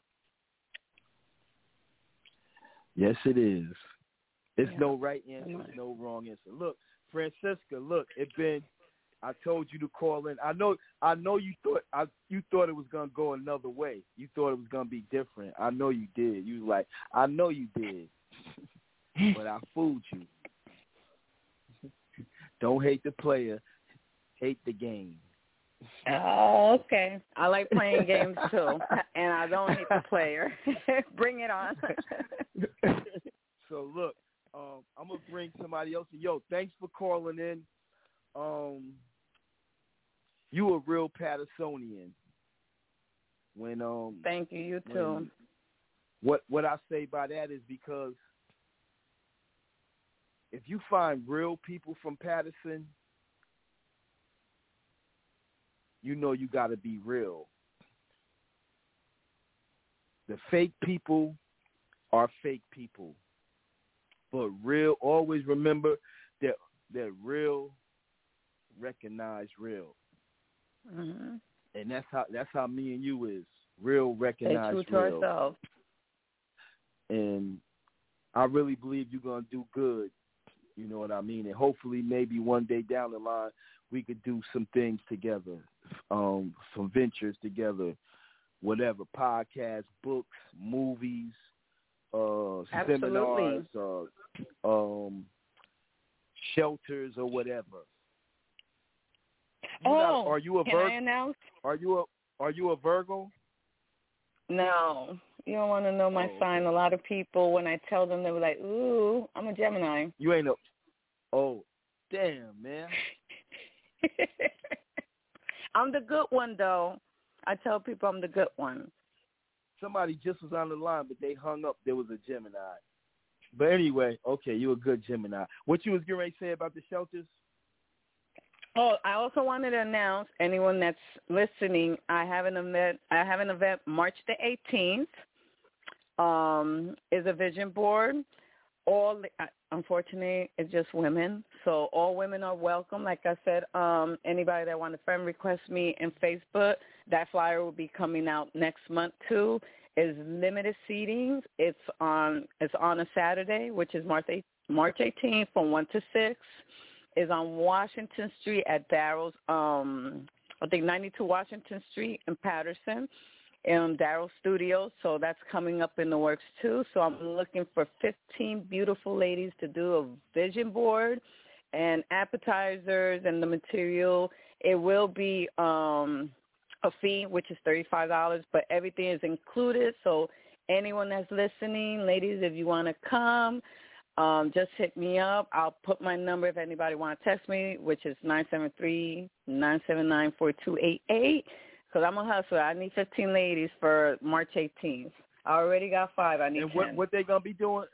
Yes, it is. It's no right answer, no wrong answer. Look, Francisca, I told you to call in. I know you thought it was gonna go another way. You thought it was gonna be different. I know you did. You was like, I know you did. But I fooled you. Don't hate the player, hate the game. Oh, okay. I like playing games too, and I don't hate the player. Bring it on. So look, I'm gonna bring somebody else. Yo, thanks for calling in. You a real Pattersonian. Thank you. You too. What I say by that is because if you find real people from Patterson, you know you got to be real. The fake people are fake people, but real. Always remember that real recognize real, mm-hmm. And that's how me and you is. Real recognize real. Stay true to ourselves. And I really believe you're gonna do good. You know what I mean? And hopefully, maybe one day down the line, we could do some things together, some ventures together, whatever, podcasts, books, movies, seminars, shelters, or whatever. Are you a Virgo? Can I announce? Are you a Virgo? No. You don't want to know my sign. A lot of people, when I tell them, they were like, ooh, I'm a Gemini. You ain't a... Oh, damn, man. I'm the good one, though. I tell people I'm the good one. Somebody just was on the line, but they hung up. There was a Gemini. But anyway, okay, you a good Gemini. What you was getting ready to say about the shelters? Oh, I also wanted to announce anyone that's listening. I have an event March the 18th. Is a vision board. Unfortunately, it's just women. So all women are welcome. Like I said, anybody that want to friend request me in Facebook, that flyer will be coming out next month too. Is limited seatings. It's on a Saturday, which is March 18th from 1 to 6. Is on Washington Street at Darrell's, I think 92 Washington Street in Patterson, in Darrell Studios. So that's coming up in the works too. So I'm looking for 15 beautiful ladies to do a vision board and appetizers and the material. It will be a fee, which is $35, but everything is included. So anyone that's listening, ladies, if you want to come, just hit me up. I'll put my number if anybody want to text me, which is 973-979-4288, because I'm a hustler. I need 15 ladies for March 18th. I already got 5. I need 10. And what they going to be doing?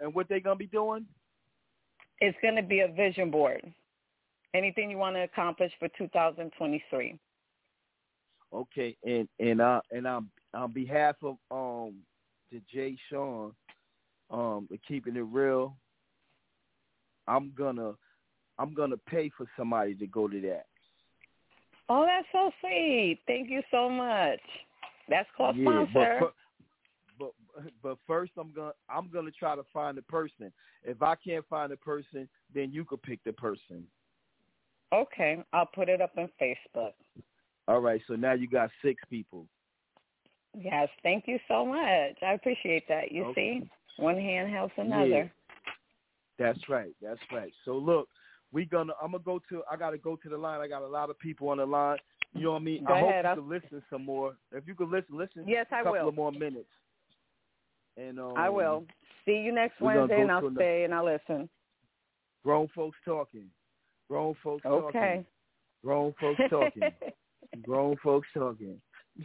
It's going to be a vision board. Anything you want to accomplish for 2023. Okay, and on behalf of the Jay Sean, keeping it real, I'm gonna pay for somebody to go to that. Oh, that's so sweet. Thank you so much. That's called sponsor. But first I'm gonna try to find the person. If I can't find the person, then you could pick the person. Okay, I'll put it up on Facebook. All right, so now you got 6 people. Yes, thank you so much. I appreciate that. You see, one hand helps another. Yeah, that's right. So look, I gotta go to the line. I got a lot of people on the line. You know what I mean? Go I ahead. hope you can listen some more. If you could listen. Yes, I will. A couple of more minutes. And I will. See you next Wednesday, and I'll stay and I'll listen. Grown folks talking. Grown folks talking. Okay. Grown folks talking. Grown folks talking.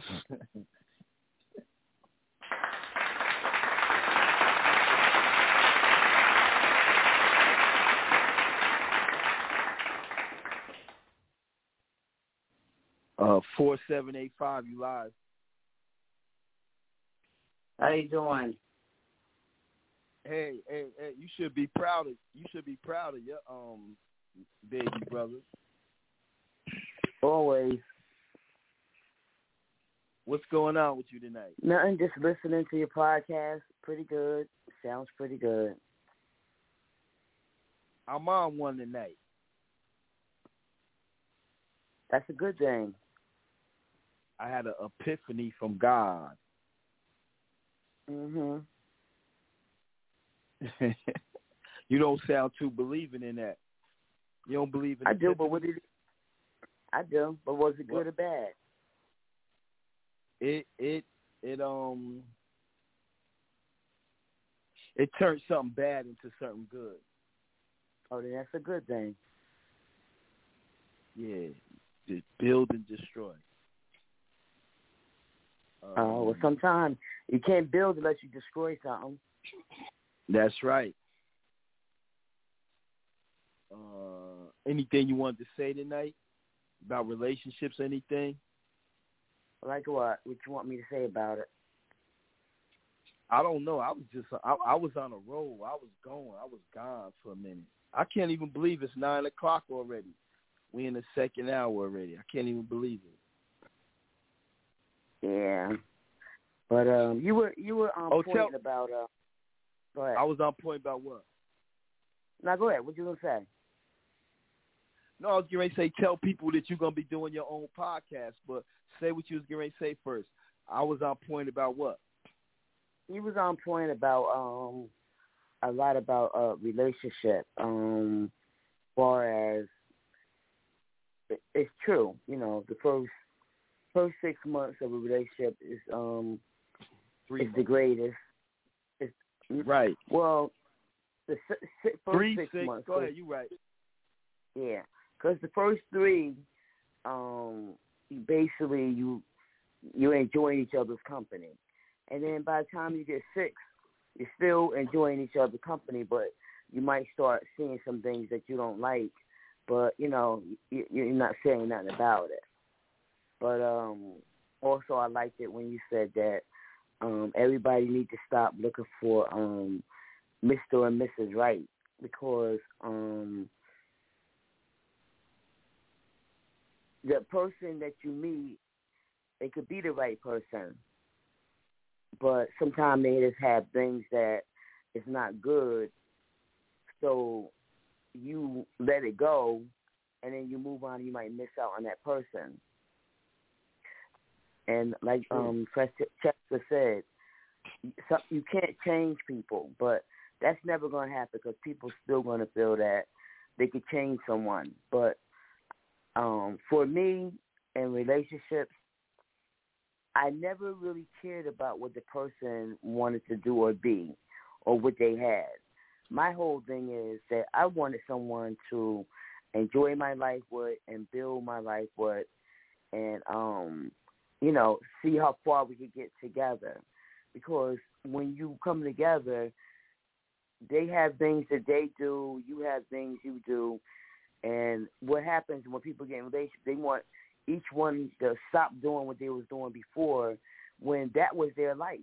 4785, you live. How you doing? Hey, you should be proud of your baby brother. Always. What's going on with you tonight? Nothing, just listening to your podcast. Pretty good. Sounds pretty good. I'm on one tonight. That's a good thing. I had an epiphany from God. Mm-hmm. You don't sound too believing in that. You don't believe in I epiphany? do, but I do, but was it good or bad? It turned something bad into something good. Oh, then that's a good thing. Yeah, just build and destroy. Well, sometimes you can't build unless you destroy something. That's right. Anything you wanted to say tonight about relationships? Anything? Like what? What you want me to say about it? I don't know. I was on a roll. I was gone for a minute. I can't even believe it's 9 o'clock already. We in the second hour already. I can't even believe it. Yeah, but you were on point about. Go ahead. I was on point about what? Now go ahead. What you gonna say? No, I was getting ready to say tell people that you're gonna be doing your own podcast, but say what you was getting ready to say first. I was on point about what? He was on point about a lot about relationship. Far as it's true, you know, the first 6 months of a relationship is the greatest. It's, right. Well, the first 6 months. Go ahead, you right. Yeah, because the first 3, you basically you're enjoying each other's company. And then by the time you get 6, you're still enjoying each other's company, but you might start seeing some things that you don't like, but, you know, you're not saying nothing about it. But also I liked it when you said that everybody needs to stop looking for Mr. and Mrs. Right, because the person that you meet, it could be the right person, but sometimes they just have things that is not good, so you let it go, and then you move on, and you might miss out on that person. And like Chester said, you can't change people, but that's never going to happen because people still going to feel that they could change someone. But for me, in relationships, I never really cared about what the person wanted to do or be or what they had. My whole thing is that I wanted someone to enjoy my life with and build my life with and, you know, see how far we could get together. Because when you come together, they have things that they do, you have things you do, and what happens when people get in relationships, they want each one to stop doing what they was doing before when that was their life.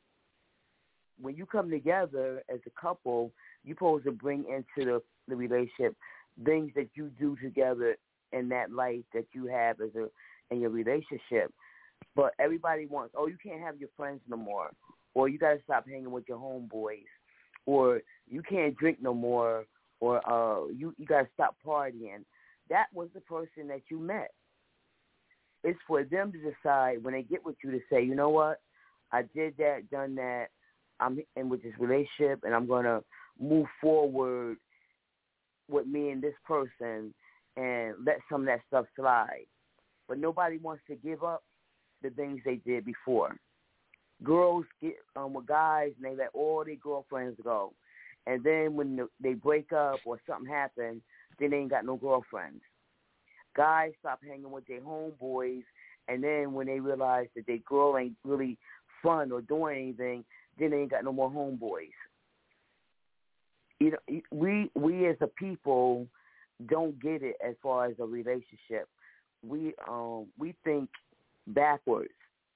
When you come together as a couple, you're supposed to bring into the relationship things that you do together in that life that you have in your relationship. But everybody wants, oh, you can't have your friends no more, or you got to stop hanging with your homeboys, or you can't drink no more, or you got to stop partying. That was the person that you met. It's for them to decide when they get with you to say, you know what, I did that, done that, I'm in with this relationship, and I'm going to move forward with me and this person and let some of that stuff slide. But nobody wants to give up the things they did before. Girls get with guys, and they let all their girlfriends go. And then when they break up or something happens, then they ain't got no girlfriends. Guys stop hanging with their homeboys, and then when they realize that their girl ain't really fun or doing anything, then they ain't got no more homeboys. You know, we as a people don't get it as far as a relationship. We think backwards.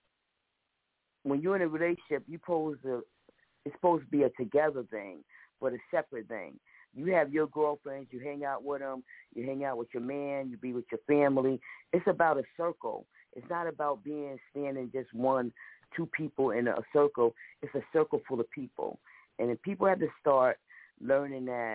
When you're in a relationship, it's supposed to be a together thing, but a separate thing. You have your girlfriends, you hang out with them, you hang out with your man, you be with your family. It's about a circle. It's not about standing just 1-2 people in a circle. It's a circle full of people. And if people have to start learning that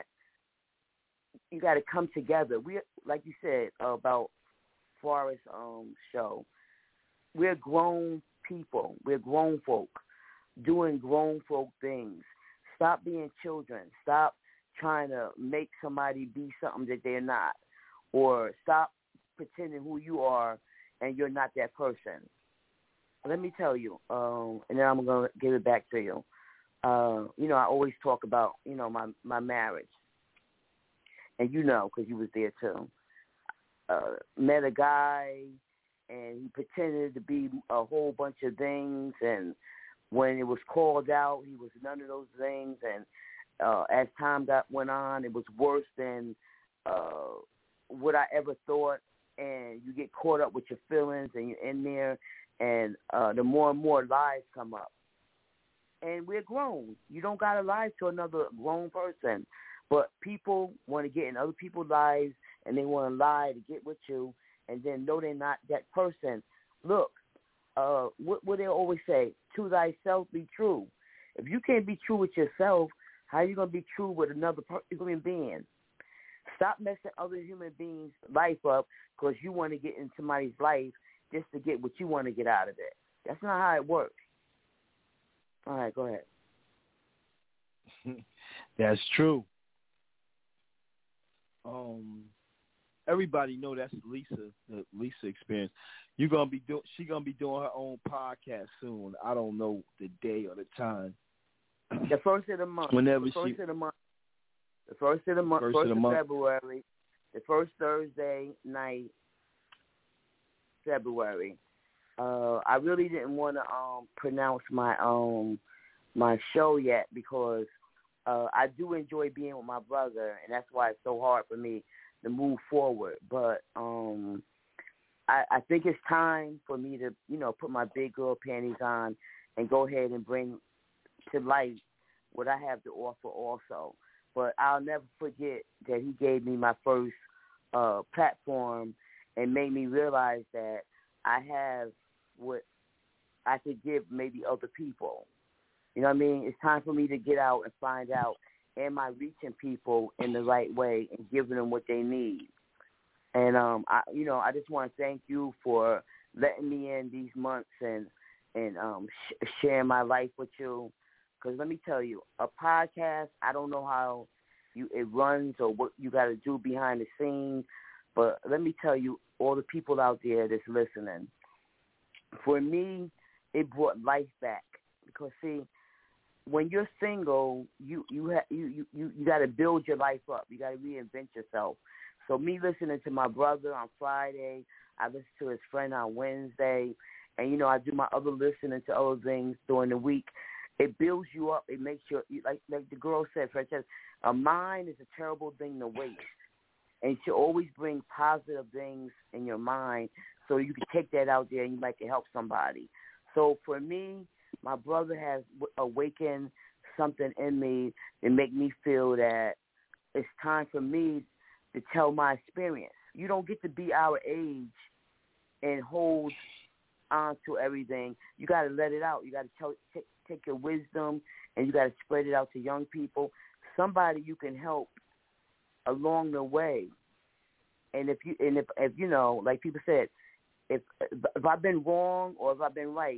you got to come together. We, like you said about Forrest's show, we're grown people. We're grown folk doing grown folk things. Stop being children. Stop trying to make somebody be something that they're not, or stop pretending who you are and you're not that person. Let me tell you, and then I'm going to give it back to you. You know, I always talk about, you know, my marriage. And you know, because you was there too. Met a guy, and he pretended to be a whole bunch of things, and when it was called out, he was none of those things, and as time went on, it was worse than what I ever thought, and you get caught up with your feelings, and you're in there, and the more and more lies come up. And we're grown. You don't got to lie to another grown person. But people want to get in other people's lives, and they want to lie to get with you, and then know they're not that person. Look, what they always say, to thyself be true. If you can't be true with yourself, how are you going to be true with another human being? Stop messing other human beings' life up because you want to get in somebody's life just to get what you want to get out of it. That's not how it works. All right, go ahead. That's true. Everybody know that's the Lisa experience. She gonna be doing her own podcast soon. I don't know the day or the time. The first of the month. Whenever the first of the month. The first of the month. First of February. The first Thursday night. February. I really didn't want to pronounce my my show yet because I do enjoy being with my brother, and that's why it's so hard for me to move forward. But I think it's time for me to, put my big girl panties on and go ahead and bring to light what I have to offer also. But I'll never forget that he gave me my first platform and made me realize that I have what I could give maybe other people. You know what I mean? It's time for me to get out and find out, am I reaching people in the right way and giving them what they need? And, I just want to thank you for letting me in these months and sharing my life with you. Because let me tell you, a podcast, I don't know how it runs or what you got to do behind the scenes, but let me tell you, all the people out there that's listening, for me, it brought life back. Because, see, when you're single, you got to build your life up. You got to reinvent yourself. So me listening to my brother on Friday, I listen to his friend on Wednesday, and, I do my other listening to other things during the week. It builds you up. It makes you, like the girl said, Francesca, a mind is a terrible thing to waste. And you should always bring positive things in your mind so you can take that out there and you might can help somebody. So for me, my brother has awakened something in me to make me feel that it's time for me to tell my experience. You don't get to be our age and hold on to everything. You got to let it out. You got to take your wisdom and you got to spread it out to young people, somebody you can help along the way. And if like people said, if I've been wrong or if I've been right,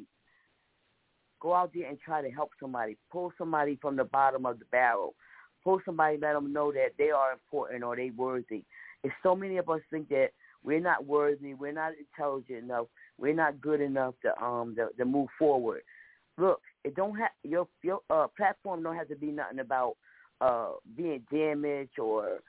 go out there and try to help somebody. Pull somebody from the bottom of the barrel. Pull somebody, let them know that they are important or they worthy. And so many of us think that we're not worthy, we're not intelligent enough, we're not good enough to move forward. Look, it don't have your platform don't have to be nothing about being damaged or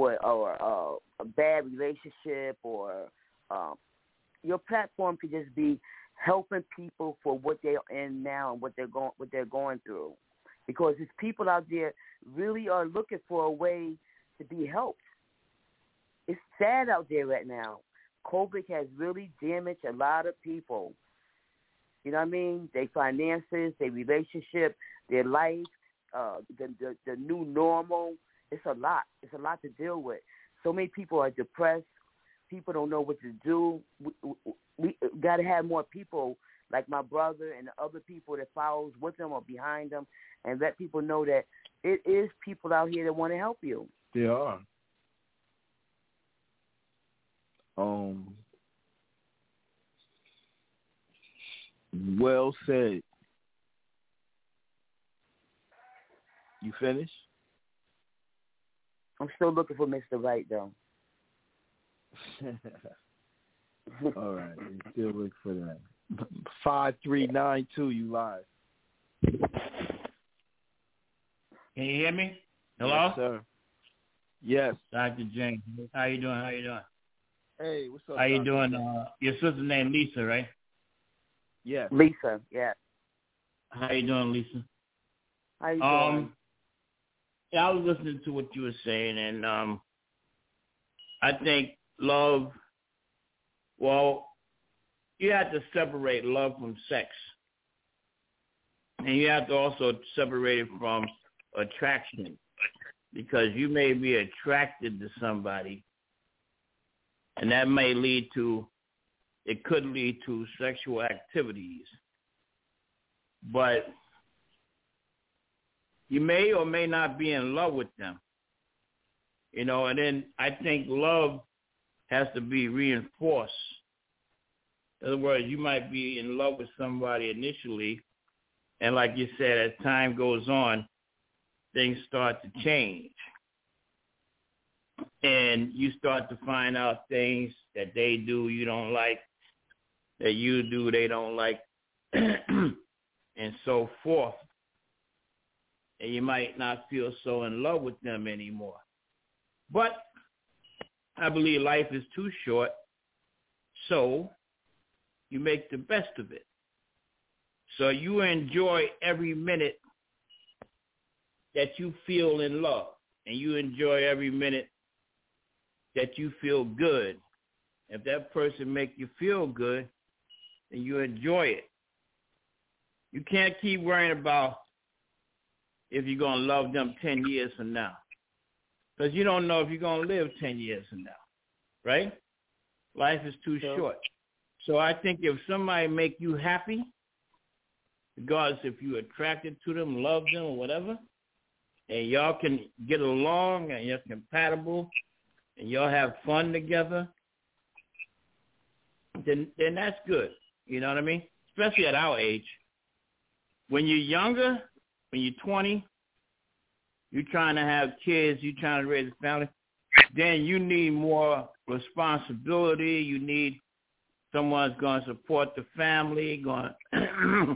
a bad relationship or your platform could just be helping people for what they're in now and what they're going through, because there's people out there really are looking for a way to be helped. It's sad out there right now. COVID has really damaged a lot of people. You know what I mean? Their finances, their relationship, their life, the new normal. It's a lot. It's a lot to deal with. So many people are depressed. People don't know what to do. We got to have more people like my brother and the other people that follows with them or behind them, and let people know that it is people out here that want to help you. They are. Well said. You finished? I'm still looking for Mr. Right, though. All right. You still look for that. 5392, you live. Can you hear me? Hello? Yes, sir. Yes. Dr. James. How you doing? Hey, what's up? How you doing? Your sister named Lisa, right? Yes. Lisa, yeah. How you doing, Lisa? How you doing? Yeah, I was listening to what you were saying, and I think love, well, you have to separate love from sex. And you have to also separate it from attraction, because you may be attracted to somebody, and that may could lead to sexual activities. But you may or may not be in love with them. And then I think love has to be reinforced. In other words, you might be in love with somebody initially, and like you said, as time goes on, things start to change. And you start to find out things that they do you don't like, that you do they don't like, and so forth. And you might not feel so in love with them anymore. But I believe life is too short, so you make the best of it. So you enjoy every minute that you feel in love, and you enjoy every minute that you feel good. If that person make you feel good, then you enjoy it. You can't keep worrying about if you're going to love them 10 years from now, because you don't know if you're going to live 10 years from now, right? Life is too short. So I think if somebody make you happy, regardless if you're attracted to them, love them, or whatever, and y'all can get along and you're compatible and y'all have fun together, then that's good. You know what I mean? Especially at our age. When you're younger, when you're 20, you're trying to have kids, you're trying to raise a family, then you need more responsibility. You need someone's going to support the family, going to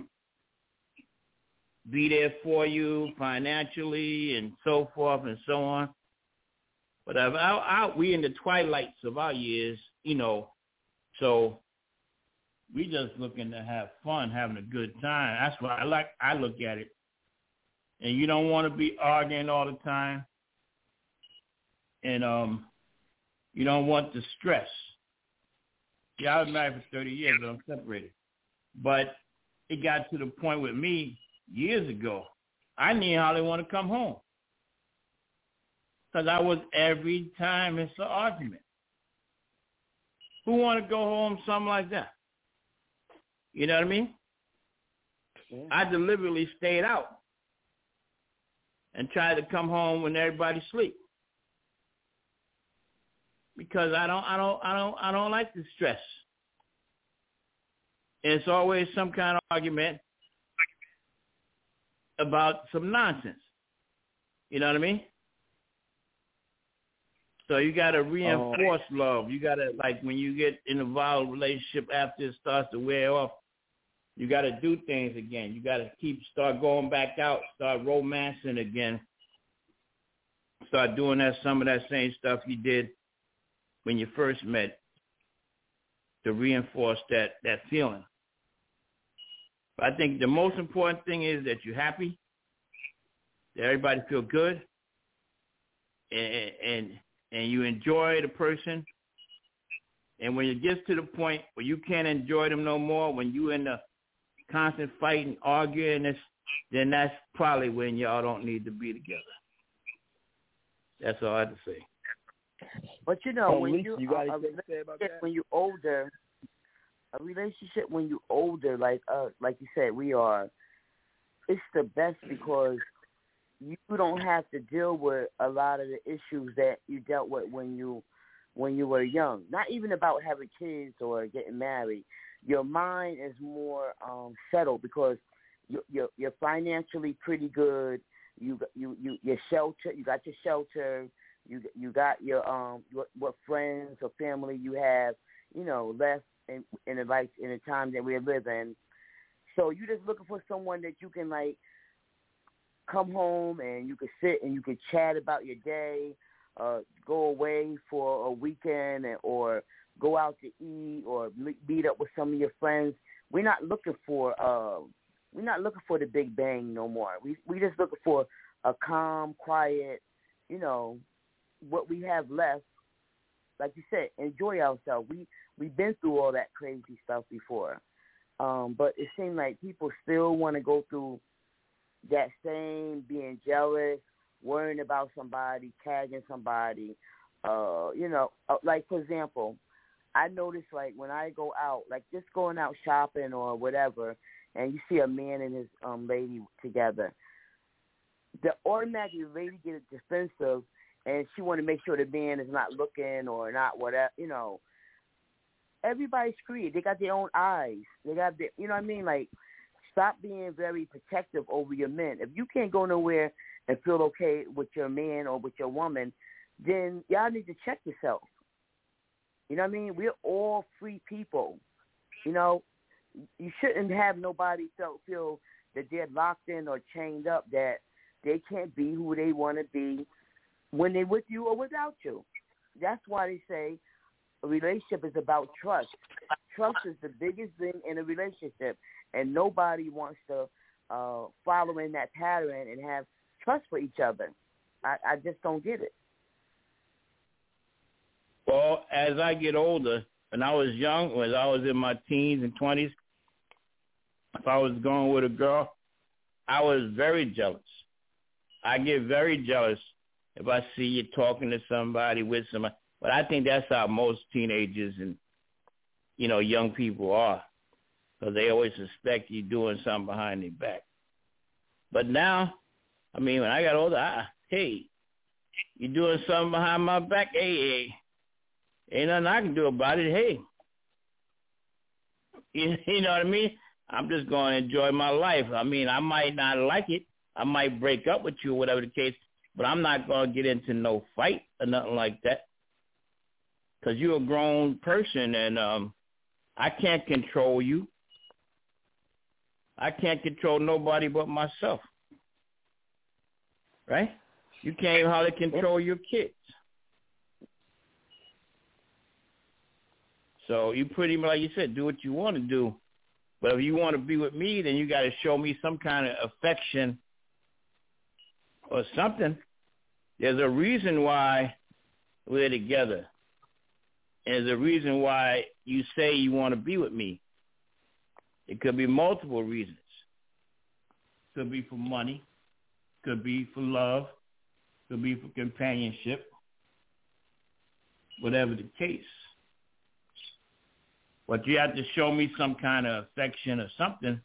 be there for you financially and so forth and so on. But we in the twilights of our years, you know, so we just looking to have fun, having a good time. That's why I look at it. And you don't want to be arguing all the time. And you don't want the stress. Yeah, I was married for 30 years, but I'm separated. But it got to the point with me years ago, I didn't hardly want to come home. Because I was every time it's an argument. Who want to go home, something like that? You know what I mean? Yeah. I deliberately stayed out and tried to come home when everybody sleep. Because I don't like the stress. And it's always some kind of argument about some nonsense. You know what I mean? So you got to reinforce love. You got to, like, when you get in a violent relationship after it starts to wear off, you got to do things again. You got to start going back out, start romancing again, start doing some of that same stuff you did when you first met to reinforce that feeling. But I think the most important thing is that you're happy, that everybody feel good, and you enjoy the person. And when it gets to the point where you can't enjoy them no more, when you in the constant fighting, arguing, then that's probably when y'all don't need to be together. That's all I have to say. But you know, when you're older, a relationship when you're older, like you said, we are, it's the best because you don't have to deal with a lot of the issues that you dealt with when you were young. Not even about having kids or getting married. Your mind is more settled because you're financially pretty good. Your shelter, you got your shelter. You got your what friends or family you have, you know, left in the time that we're living. So you're just looking for someone that you can, like, come home and you can sit and you can chat about your day, go away for a weekend or go out to eat or meet up with some of your friends. We're not looking for the big bang no more. We just looking for a calm, quiet, you know, what we have left. Like you said, enjoy ourselves. We've been through all that crazy stuff before, but it seems like people still want to go through that same being jealous, worrying about somebody, tagging somebody. You know, like, for example, I notice, like, when I go out, like just going out shopping or whatever, and you see a man and his lady together, the automatic lady gets defensive, and she want to make sure the man is not looking or not whatever, you know. Everybody's free. They got their own eyes. They got their, you know what I mean? Like, stop being very protective over your men. If you can't go nowhere and feel okay with your man or with your woman, then y'all need to check yourself. You know what I mean? We're all free people. You know, you shouldn't have nobody feel that they're locked in or chained up, that they can't be who they want to be when they're with you or without you. That's why they say a relationship is about trust. Trust is the biggest thing in a relationship, and nobody wants to follow in that pattern and have trust for each other. I just don't get it. Well, as I get older, when I was young, when I was in my teens and 20s, if I was going with a girl, I was very jealous. I get very jealous if I see you talking to somebody, with somebody. But I think that's how most teenagers and, young people are, because they always suspect you doing something behind their back. But now, when I got older, hey, you doing something behind my back? Hey, ain't nothing I can do about it. Hey, you know what I mean? I'm just going to enjoy my life. I might not like it. I might break up with you or whatever the case, but I'm not going to get into no fight or nothing like that, because you're a grown person, and I can't control you. I can't control nobody but myself, right? You can't even hardly control your kids. So you pretty much, like you said, do what you want to do. But if you want to be with me, then you got to show me some kind of affection or something. There's a reason why we're together. And there's a reason why you say you want to be with me. It could be multiple reasons. Could be for money. Could be for love. Could be for companionship. Whatever the case. But you have to show me some kind of affection or something.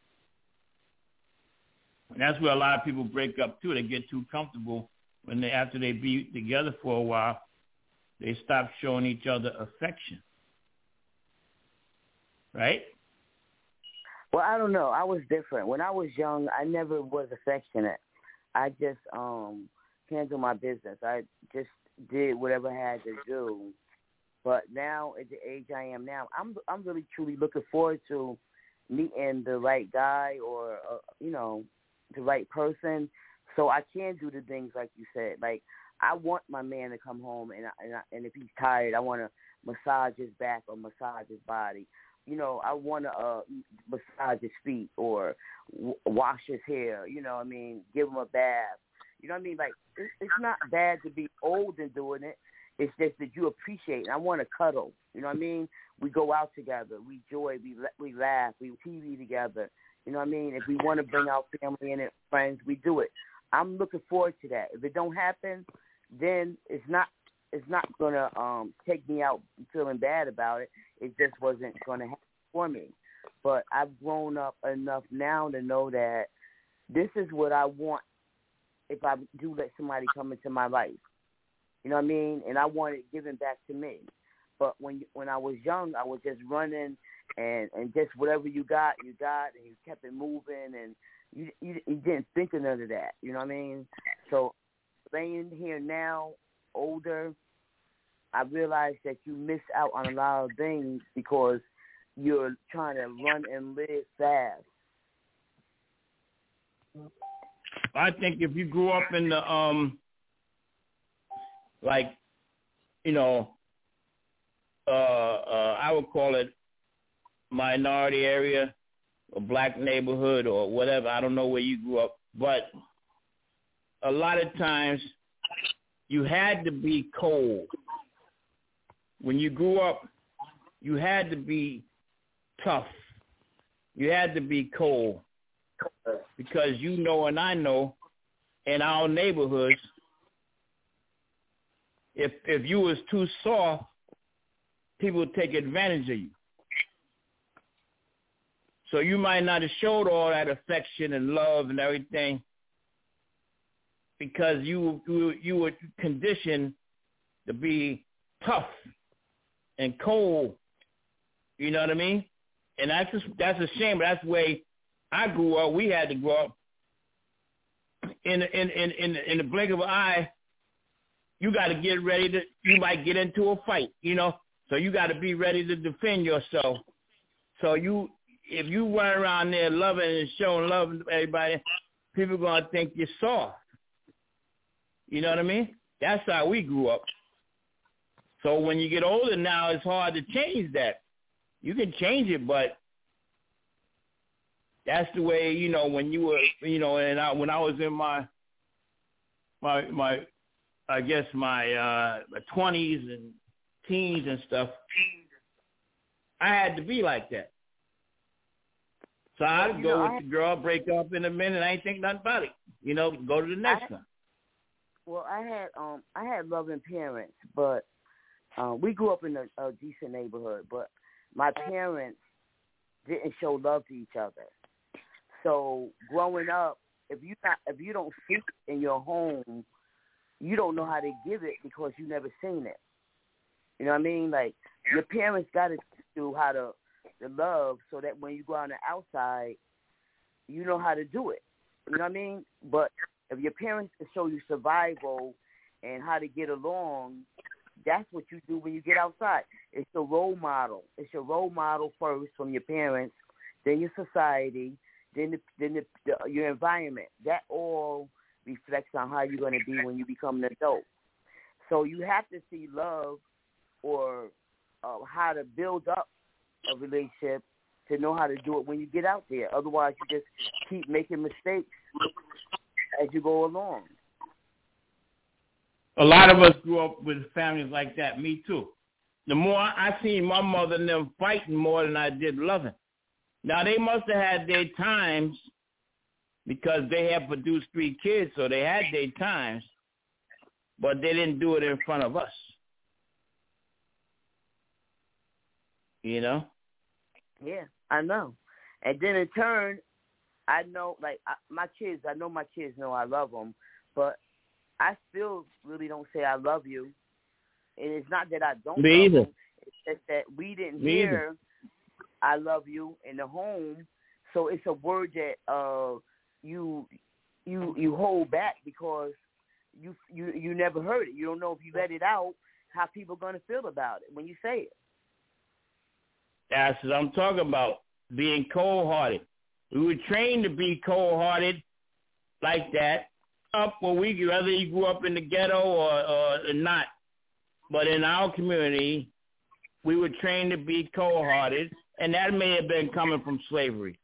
And that's where a lot of people break up too. They get too comfortable when after they be together for a while, they stop showing each other affection. Right? Well, I don't know. I was different. When I was young, I never was affectionate. I just handled my business. I just did whatever I had to do. But now, at the age I am now, I'm really truly looking forward to meeting the right guy or the right person, so I can do the things like you said. Like, I want my man to come home, and if he's tired, I want to massage his back or massage his body. I want to massage his feet or wash his hair. Give him a bath. Like, it's not bad to be old and doing it. It's just that you appreciate. I want to cuddle. We go out together. We joy. We laugh. We TV together. If we want to bring our family and friends, we do it. I'm looking forward to that. If it don't happen, then it's not going to take me out feeling bad about it. It just wasn't going to happen for me. But I've grown up enough now to know that this is what I want if I do let somebody come into my life. And I want it given back to me. But when I was young, I was just running and just whatever you got, and you kept it moving, and you didn't think of none of that. So staying here now, older, I realized that you miss out on a lot of things because you're trying to run and live fast. I think if you grew up in the I would call it minority area or black neighborhood or whatever. I don't know where you grew up, but a lot of times you had to be cold. When you grew up, you had to be tough. You had to be cold because and I know in our neighborhoods, if you was too soft, people would take advantage of you. So you might not have showed all that affection and love and everything because you were conditioned to be tough and cold. You know what I mean? And that's a shame. But that's the way I grew up. We had to grow up. In the blink of an eye, you got to get ready to. You might get into a fight. So you got to be ready to defend yourself. So if you run around there loving and showing love to everybody, people are going to think you're soft. You know what I mean? That's how we grew up. So when you get older now, it's hard to change that. You can change it, but that's the way, you know, when you were, you know, and when I was in my I guess my 20s and teens and stuff, I had to be like that. So I'd go with the girl, break up in a minute, I ain't think nothing about it. You know, go to the next one. Well, I had loving parents, but we grew up in a decent neighborhood, but my parents didn't show love to each other. So growing up, if you don't see it in your home, you don't know how to give it because you never seen it. You know what I mean? Like your parents got to teach you how to love, so that when you go on the outside, you know how to do it. You know what I mean? But if your parents can show you survival and how to get along, that's what you do when you get outside. It's the role model. It's your role model first from your parents, then your society, then your environment. That all reflects on how you're going to be when you become an adult. So you have to see love or how to build up a relationship to know how to do it when you get out there. Otherwise, you just keep making mistakes as you go along. A lot of us grew up with families like that. Me too. The more I seen my mother and them fighting more than I did loving. Now, they must have had their times because they had produced 3 kids, so they had their times, but they didn't do it in front of us. You know? Yeah, I know. And then in turn, I know, like, my kids, I know my kids know I love them, but I still really don't say I love you. And it's not that I don't love them. It's just that we didn't hear I love you in the home, so it's a word that you hold back because you never heard it. You don't know if you let it out how people are going to feel about it when you say it. That's what I'm talking about, being cold-hearted. We were trained to be cold-hearted like that, whether you grew up in the ghetto or not. But in our community, we were trained to be cold-hearted, and that may have been coming from slavery.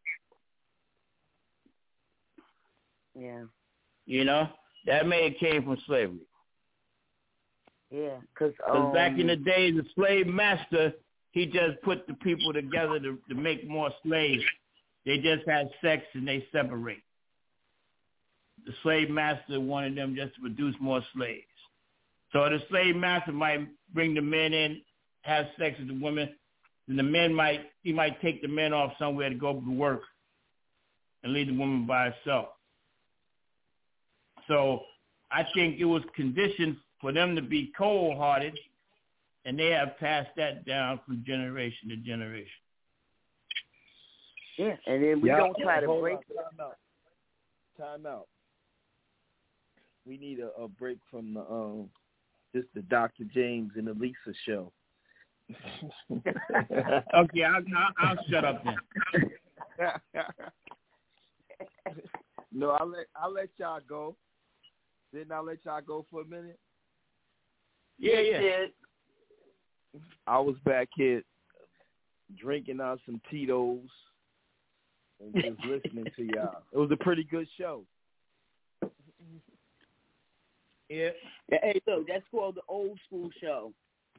Yeah. You know, that may have came from slavery. Yeah, because back in the day, the slave master, he just put the people together to make more slaves. They just had sex and they separate. The slave master wanted them just to produce more slaves. So the slave master might bring the men in, have sex with the women, and the men might take the men off somewhere to go to work and leave the woman by herself. So I think it was conditioned for them to be cold-hearted, and they have passed that down from generation to generation. Yeah, and then we don't try to break it. Time out. We need a break from the Dr. James and Elisa show. Okay, I'll shut up then. No, I'll let y'all go. Didn't I let y'all go for a minute? Yeah. I was back here drinking out some Tito's and just listening to y'all. It was a pretty good show. Yeah. Hey, look, that's called the old school show.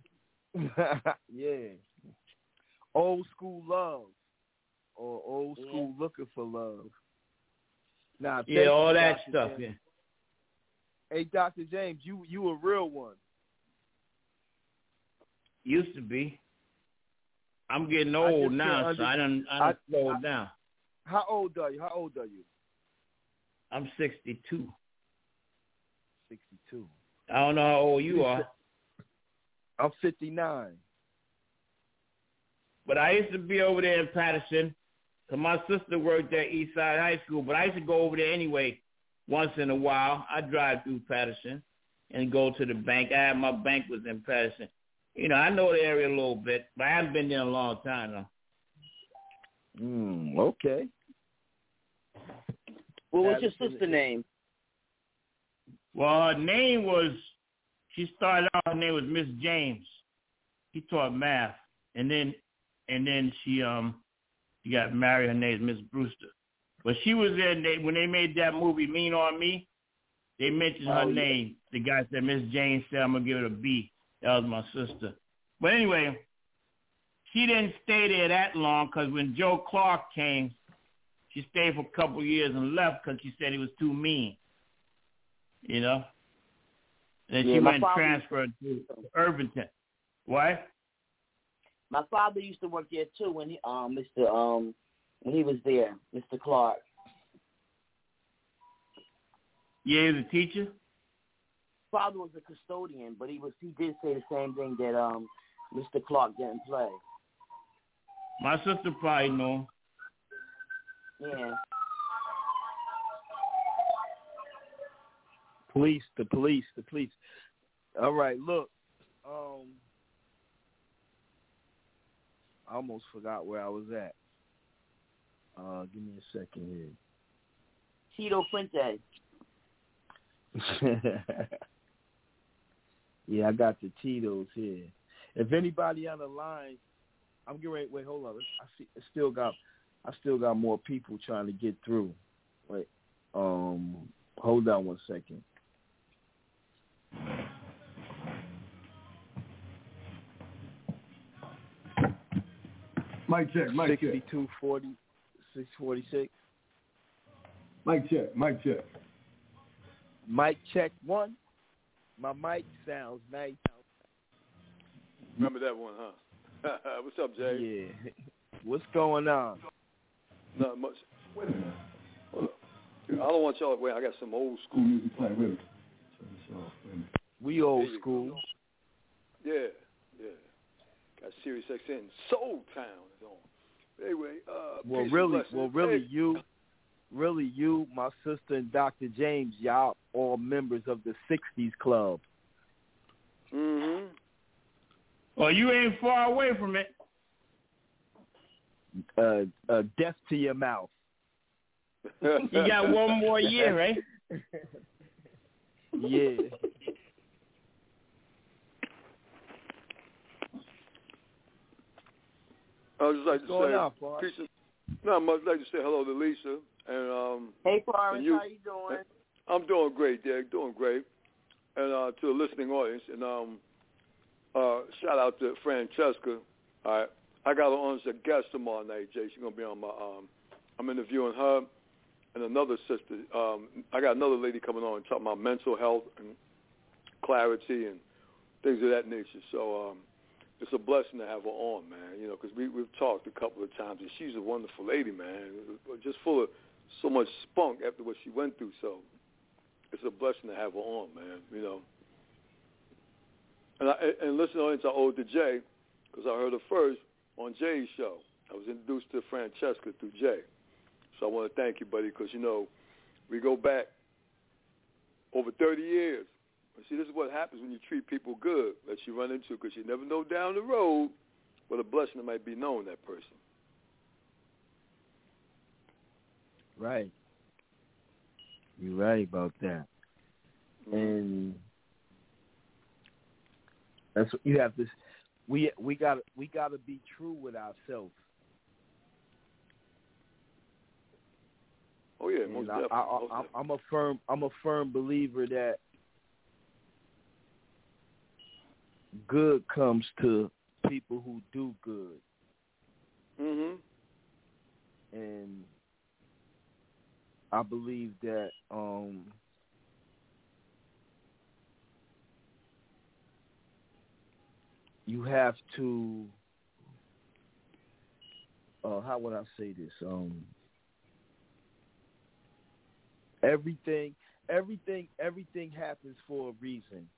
Yeah. Old school love or old school looking for love. Now, all that Dr. stuff, James. Yeah. Hey, Dr. James, you a real one. Used to be. I'm getting old now, so I done slowed down. How old are you? I'm 62. 62. I don't know how old you are. I'm 59. But I used to be over there in Patterson, because my sister worked at Eastside High School, but I used to go over there anyway once in a while. I drive through Patterson and go to the bank. My bank was in Patterson. You know, I know the area a little bit, but I haven't been there in a long time, though. Okay. Well, what's your sister's name? Well, her name was, she started out, her name was Miss James. She taught math. And then and then she got married. Her name is Miss Brewster. But she was in, when they made that movie, Lean on Me, they mentioned her name. The guy said, Miss Jane said, I'm going to give it a B. That was my sister. But anyway, she didn't stay there that long because when Joe Clark came, she stayed for a couple of years and left because she said he was too mean. You know? And she went and transferred to Irvington. What? My father used to work there too when he when he was there, Mr. Clark. Yeah, he was a teacher? Father was a custodian, but he did say the same thing that Mr. Clark didn't play. My sister probably knew him. Yeah. The police. All right, look. I almost forgot where I was at. Give me a second here. Tito Fuente. Yeah, I got the Tito's here. If anybody on the line, I'm getting ready. Wait, hold on. I still got more people trying to get through. Wait, hold on 1 second. Mic check. 6240, 646. Mic check. Mic check 1. My mic sounds nice. Remember that one, huh? What's up, Jay? Yeah. What's going on? Not much. Wait a minute. Hold up. I don't want y'all to wait. I got some old school music playing with me. We old school. Yeah. Got Sirius XM Soul Town is on. Anyway, you, my sister, and Dr. James, y'all all members of the 60s Club. Mm-hmm. Well, you ain't far away from it. Death to your mouth. You got one more year, right? Yeah. I would just like to say, not much. I'd like to say hello to Lisa and hey, Forrest, how you doing? I'm doing great, Dick. Doing great, and to the listening audience, and shout out to Francesca. All right, I got her on as a guest tomorrow night, Jay. She's gonna be on my. I'm interviewing her and another sister. I got another lady coming on talking about mental health and clarity and things of that nature. So. It's a blessing to have her on, man, because we've talked a couple of times, and she's a wonderful lady, man, just full of so much spunk after what she went through. So it's a blessing to have her on, man, And listen to old to Jay, because I heard her first on Jay's show. I was introduced to Francesca through Jay. So I want to thank you, buddy, because, we go back over 30 years. See, this is what happens when you treat people good that you run into, because you never know down the road what a blessing it might be knowing that person. Right. You're right about that. Mm-hmm. And that's what you have to. We got to be true with ourselves. Oh yeah, most definitely. I'm a firm believer that good comes to people who do good. Mhm. And I believe that you have to how would I say this? Everything happens for a reason.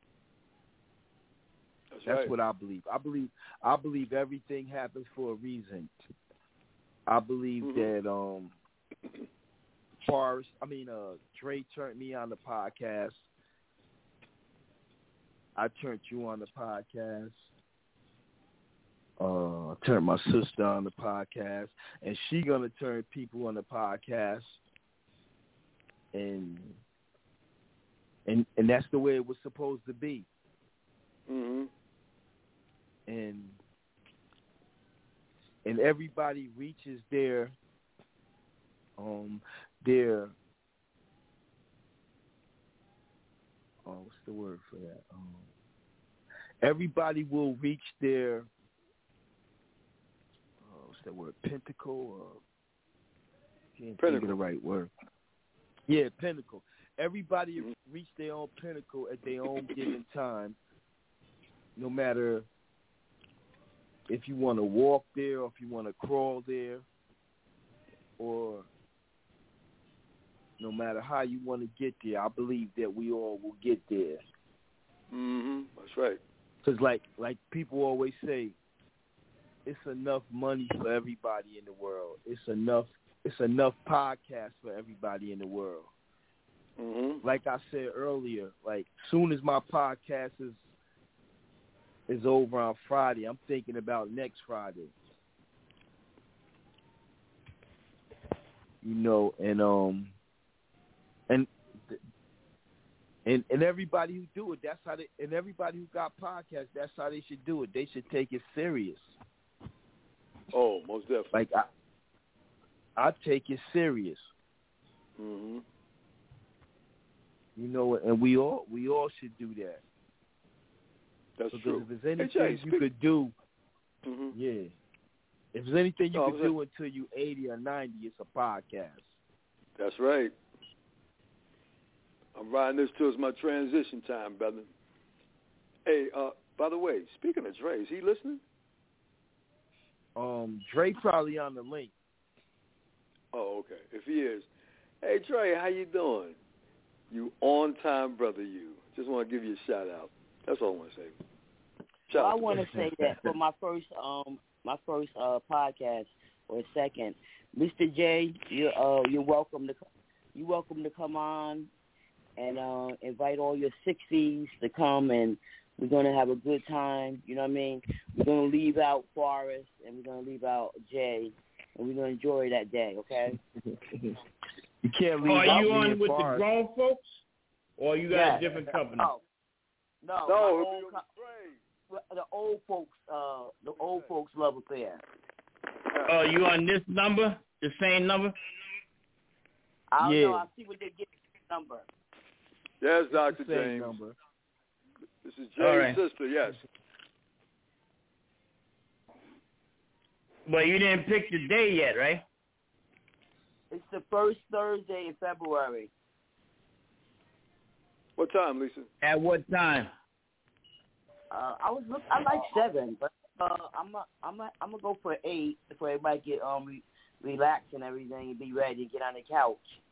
That's right. What I believe. I believe everything happens for a reason. I believe that Dre turned me on the podcast. I turned you on the podcast. Turned my sister on the podcast, and she gonna turn people on the podcast, and that's the way it was supposed to be. Mhm. And and everybody reaches their what's the word for that? Everybody will reach their what's that word? Pinnacle. Can't think of the right word. Yeah, pinnacle. Everybody reach their own pinnacle at their own given time. No matter if you want to walk there, or if you want to crawl there, or no matter how you want to get there, I believe that we all will get there. That's right. Because like people always say, it's enough money for everybody in the world. It's enough podcasts for everybody in the world. Like I said earlier, like soon as my podcast is over on Friday, I'm thinking about next Friday. You know, and everybody who do it, that's how they, and everybody who got podcasts, that's how they should do it. They should take it serious. Oh, most definitely. Like I take it serious. You know, and we all should do that. That's because true. if there's anything you could do, yeah. If there's anything you could do until you 80 or 90, it's a podcast. That's right. I'm riding this till it's my transition time, brother. Hey, by the way, speaking of Dre, is he listening? Dre probably on the link. Oh, okay. If he is, hey Dre, how you doing? You on time, brother. You just want to give you a shout out. That's all I want to say. I want to say that for my first podcast or second, Mr. J, you're welcome to come on and invite all your 60s to come, and we're gonna have a good time. You know what I mean? We're gonna leave out Forrest and we're gonna leave out Jay, and we're gonna enjoy that day. Okay? You can't leave out. Are you on with Forrest. the grown folks, or you got a different company? No. The old folks love affair. Oh, you on this number? The same number? I don't know. I'll see what they get the number. Yes, Dr. James. Number. This is Jay's sister, yes. But you didn't pick the day yet, right? It's the first Thursday in February. What time, Lisa? At what time? I like 7, but I'm gonna go for 8 for everybody get relax and everything and be ready to get on the couch.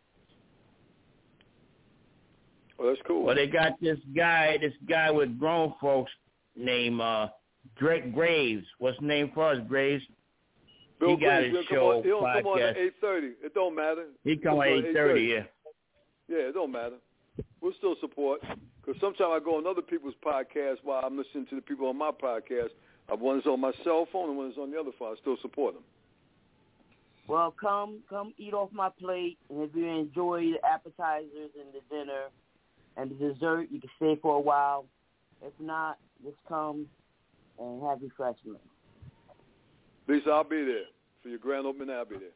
Well, that's cool. Well, they got this guy with grown folks named Drake Graves. What's the name for us, Graves? Bill he got Graves, his show he'll podcast. come on at 8:30. It don't matter. He come at 8:30, yeah. Yeah, it don't matter. We'll still support. Because sometimes I go on other people's podcasts while I'm listening to the people on my podcast. One is on my cell phone and one is on the other phone. I still support them. Well, come eat off my plate, and if you enjoy the appetizers and the dinner and the dessert, you can stay for a while. If not, just come and have refreshments. Lisa, I'll be there. For your grand opening, I'll be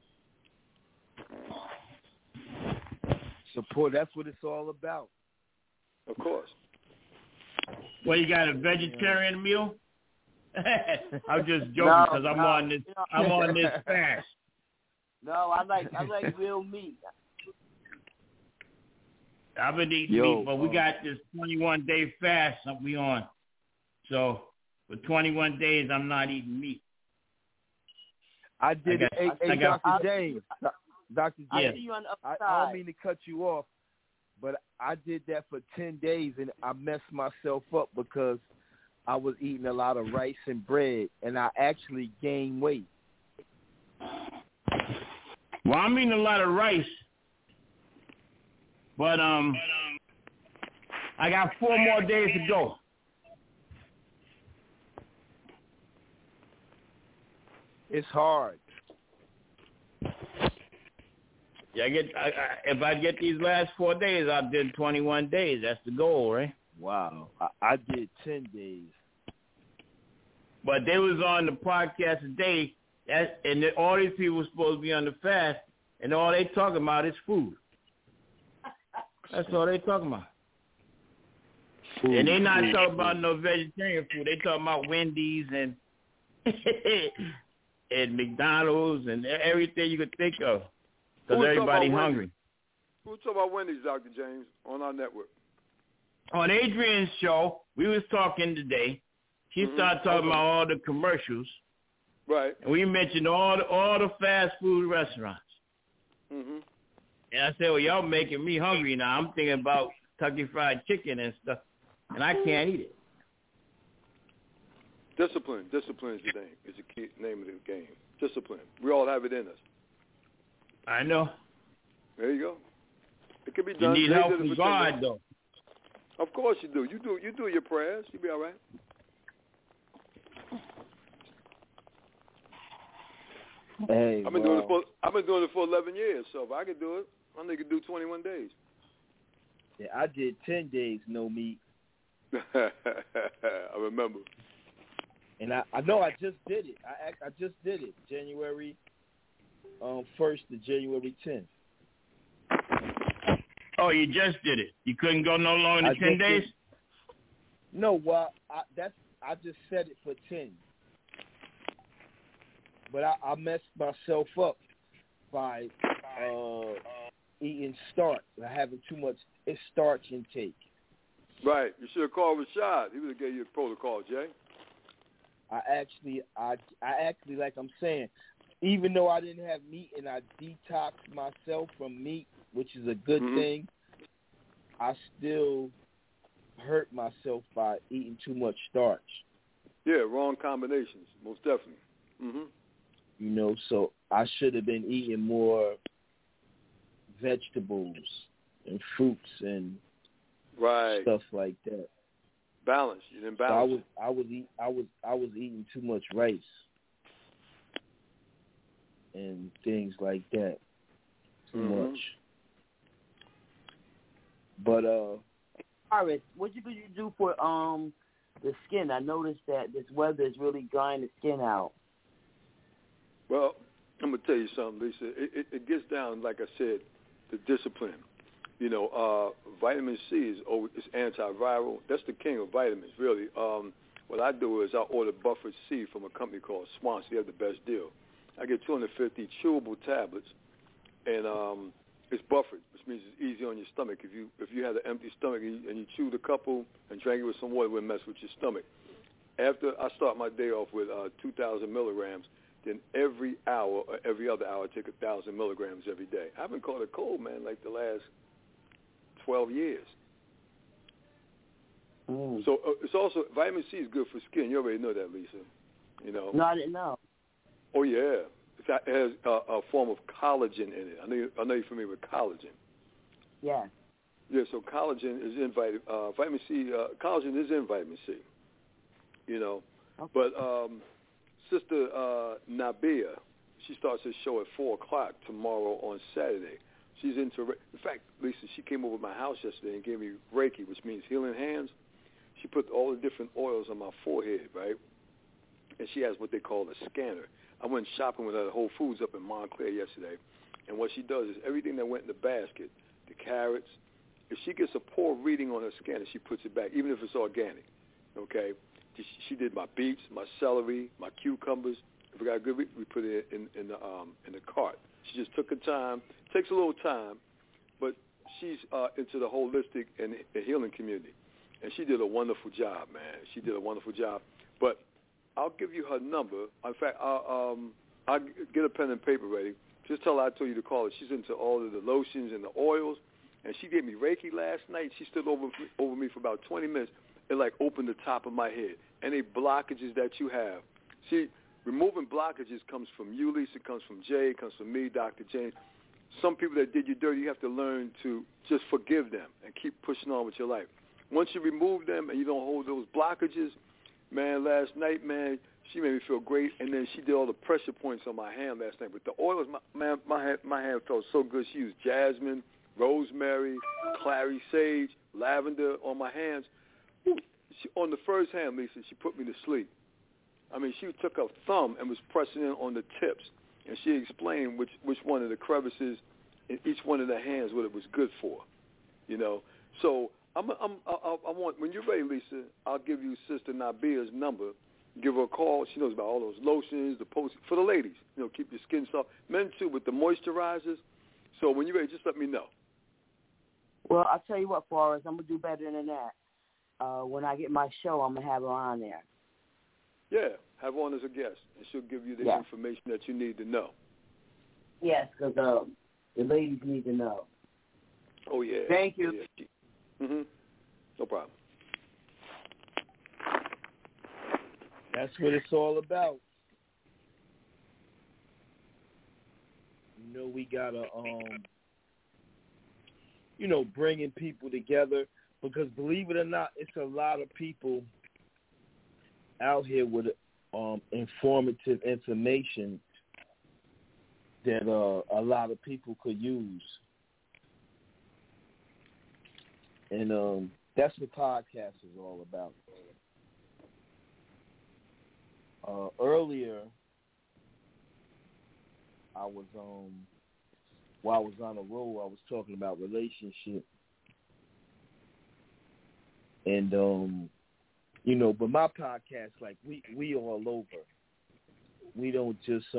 there. Support, that's what it's all about. Of course. Well, you got a vegetarian meal? I'm just joking because I'm on this fast. No, I like real meat. I've been eating meat, but we got this 21-day fast that we on. So for 21 days, I'm not eating meat. I did it. Hey, Dr. James. Dr. James, see you on the other I side. don't mean to cut you off, but I did that for 10 days, and I messed myself up because I was eating a lot of rice and bread, and I actually gained weight. Well, I'm eating a lot of rice, but I got 4 more days to go. It's hard. Yeah, if I get these last 4 days, I did 21 days. That's the goal, right? Wow. I did 10 days. But they was on the podcast today All these people supposed to be on the fast, and all they talking about is food. That's all they talking about. And they not talking about no vegetarian food. They talking about Wendy's and and McDonald's and everything you could think of. Because everybody hungry. Who's talking about Wendy's, Dr. James, on our network? On Adrian's show, we was talking today. She started talking about all the commercials. Right. And we mentioned all the fast food restaurants. Mm-hmm. And I said, well, y'all making me hungry now. I'm thinking about Kentucky Fried Chicken and stuff, and I can't eat it. Discipline is the name. Is the key name of the game. Discipline. We all have it in us. I know. There you go. It can be done. You need help from God, though. Of course you do. You do your prayers. You'll be all right. Hey, I've been doing it for 11 years. So if I could do it, I think I could do 21 days. Yeah, I did 10 days no meat. I remember. And I know I just did it. I just did it, January 1st to January 10th. Oh, you just did it. You couldn't go no longer than 10 days? No, well, I just set it for 10. But I messed myself up by eating starch. Having too much starch intake. Right. You should have called Rashad. He would have gave you a protocol, Jay. I actually, like I'm saying, even though I didn't have meat and I detoxed myself from meat, which is a good thing, I still hurt myself by eating too much starch. Yeah, wrong combinations, most definitely. You know, so I should have been eating more vegetables and fruits and stuff like that. Balance. You didn't balance. So I was eating too much rice and things like that. Too much. But Horace, what could you do for the skin? I noticed that this weather is really drying the skin out. Well, I'm gonna tell you something, Lisa. It gets down, like I said, to discipline. You know, vitamin C is antiviral. That's the king of vitamins, really. What I do is I order Buffered C from a company called Swanson. They have the best deal. I get 250 chewable tablets, and it's buffered, which means it's easy on your stomach. If you had an empty stomach and you chewed a couple and drank it with some water, it wouldn't mess with your stomach. After I start my day off with 2,000 milligrams, then every hour or every other hour I take 1,000 milligrams every day. I haven't caught a cold, man, like the last 12 years. So it's also, vitamin C is good for skin. You already know that, Lisa. You know. No, I didn't know. Oh, yeah. It has a form of collagen in it. I know you're familiar with collagen. Yeah. Yeah, so collagen is in vitamin C. Collagen is in vitamin C. You know. Okay. But Sister Nabia, she starts her show at 4 o'clock tomorrow on Saturday. She's into, in fact, Lisa, she came over to my house yesterday and gave me Reiki, which means healing hands. She put all the different oils on my forehead, right? And she has what they call a scanner. I went shopping with her at Whole Foods up in Montclair yesterday, and what she does is everything that went in the basket, the carrots, if she gets a poor reading on her scanner, she puts it back, even if it's organic, okay? She did my beets, my celery, my cucumbers. If we got a good read, we put it in the cart. She just took her time. Takes a little time, but she's into the holistic and the healing community, and she did a wonderful job, man. She did a wonderful job. But I'll give you her number. In fact, I'll get a pen and paper ready. Just tell her I told you to call her. She's into all of the lotions and the oils, and she gave me Reiki last night. She stood over me for about 20 minutes. It like opened the top of my head. Any blockages that you have. See, removing blockages comes from you, Lisa, comes from Jay, comes from me, Dr. James. Some people that did you dirty, you have to learn to just forgive them and keep pushing on with your life. Once you remove them and you don't hold those blockages, man, last night, man, she made me feel great. And then she did all the pressure points on my hand last night. But the oils, my hand felt so good. She used jasmine, rosemary, clary sage, lavender on my hands. Ooh, on the first hand, Lisa, she put me to sleep. I mean, she took her thumb and was pressing in on the tips, and she explained which one of the crevices in each one of the hands what it was good for, you know. So I want, when you're ready, Lisa, I'll give you Sister Nabia's number. Give her a call. She knows about all those lotions, the post for the ladies. You know, keep your skin soft. Men too with the moisturizers. So when you're ready, just let me know. Well, I'll tell you what, Forrest, I'm gonna do better than that. When I get my show, I'm gonna have her on there. Yeah, have her on as a guest, and she'll give you the information that you need to know. Yes, because the ladies need to know. Oh yeah. Thank you. Yeah. No problem. That's what it's all about. You know, we gotta, bringing people together, because believe it or not, it's a lot of people out here with informative information that a lot of people could use. And that's what podcast is all about. Earlier, while I was on the road, I was talking about relationship. And, but my podcast, like, we all over. We don't just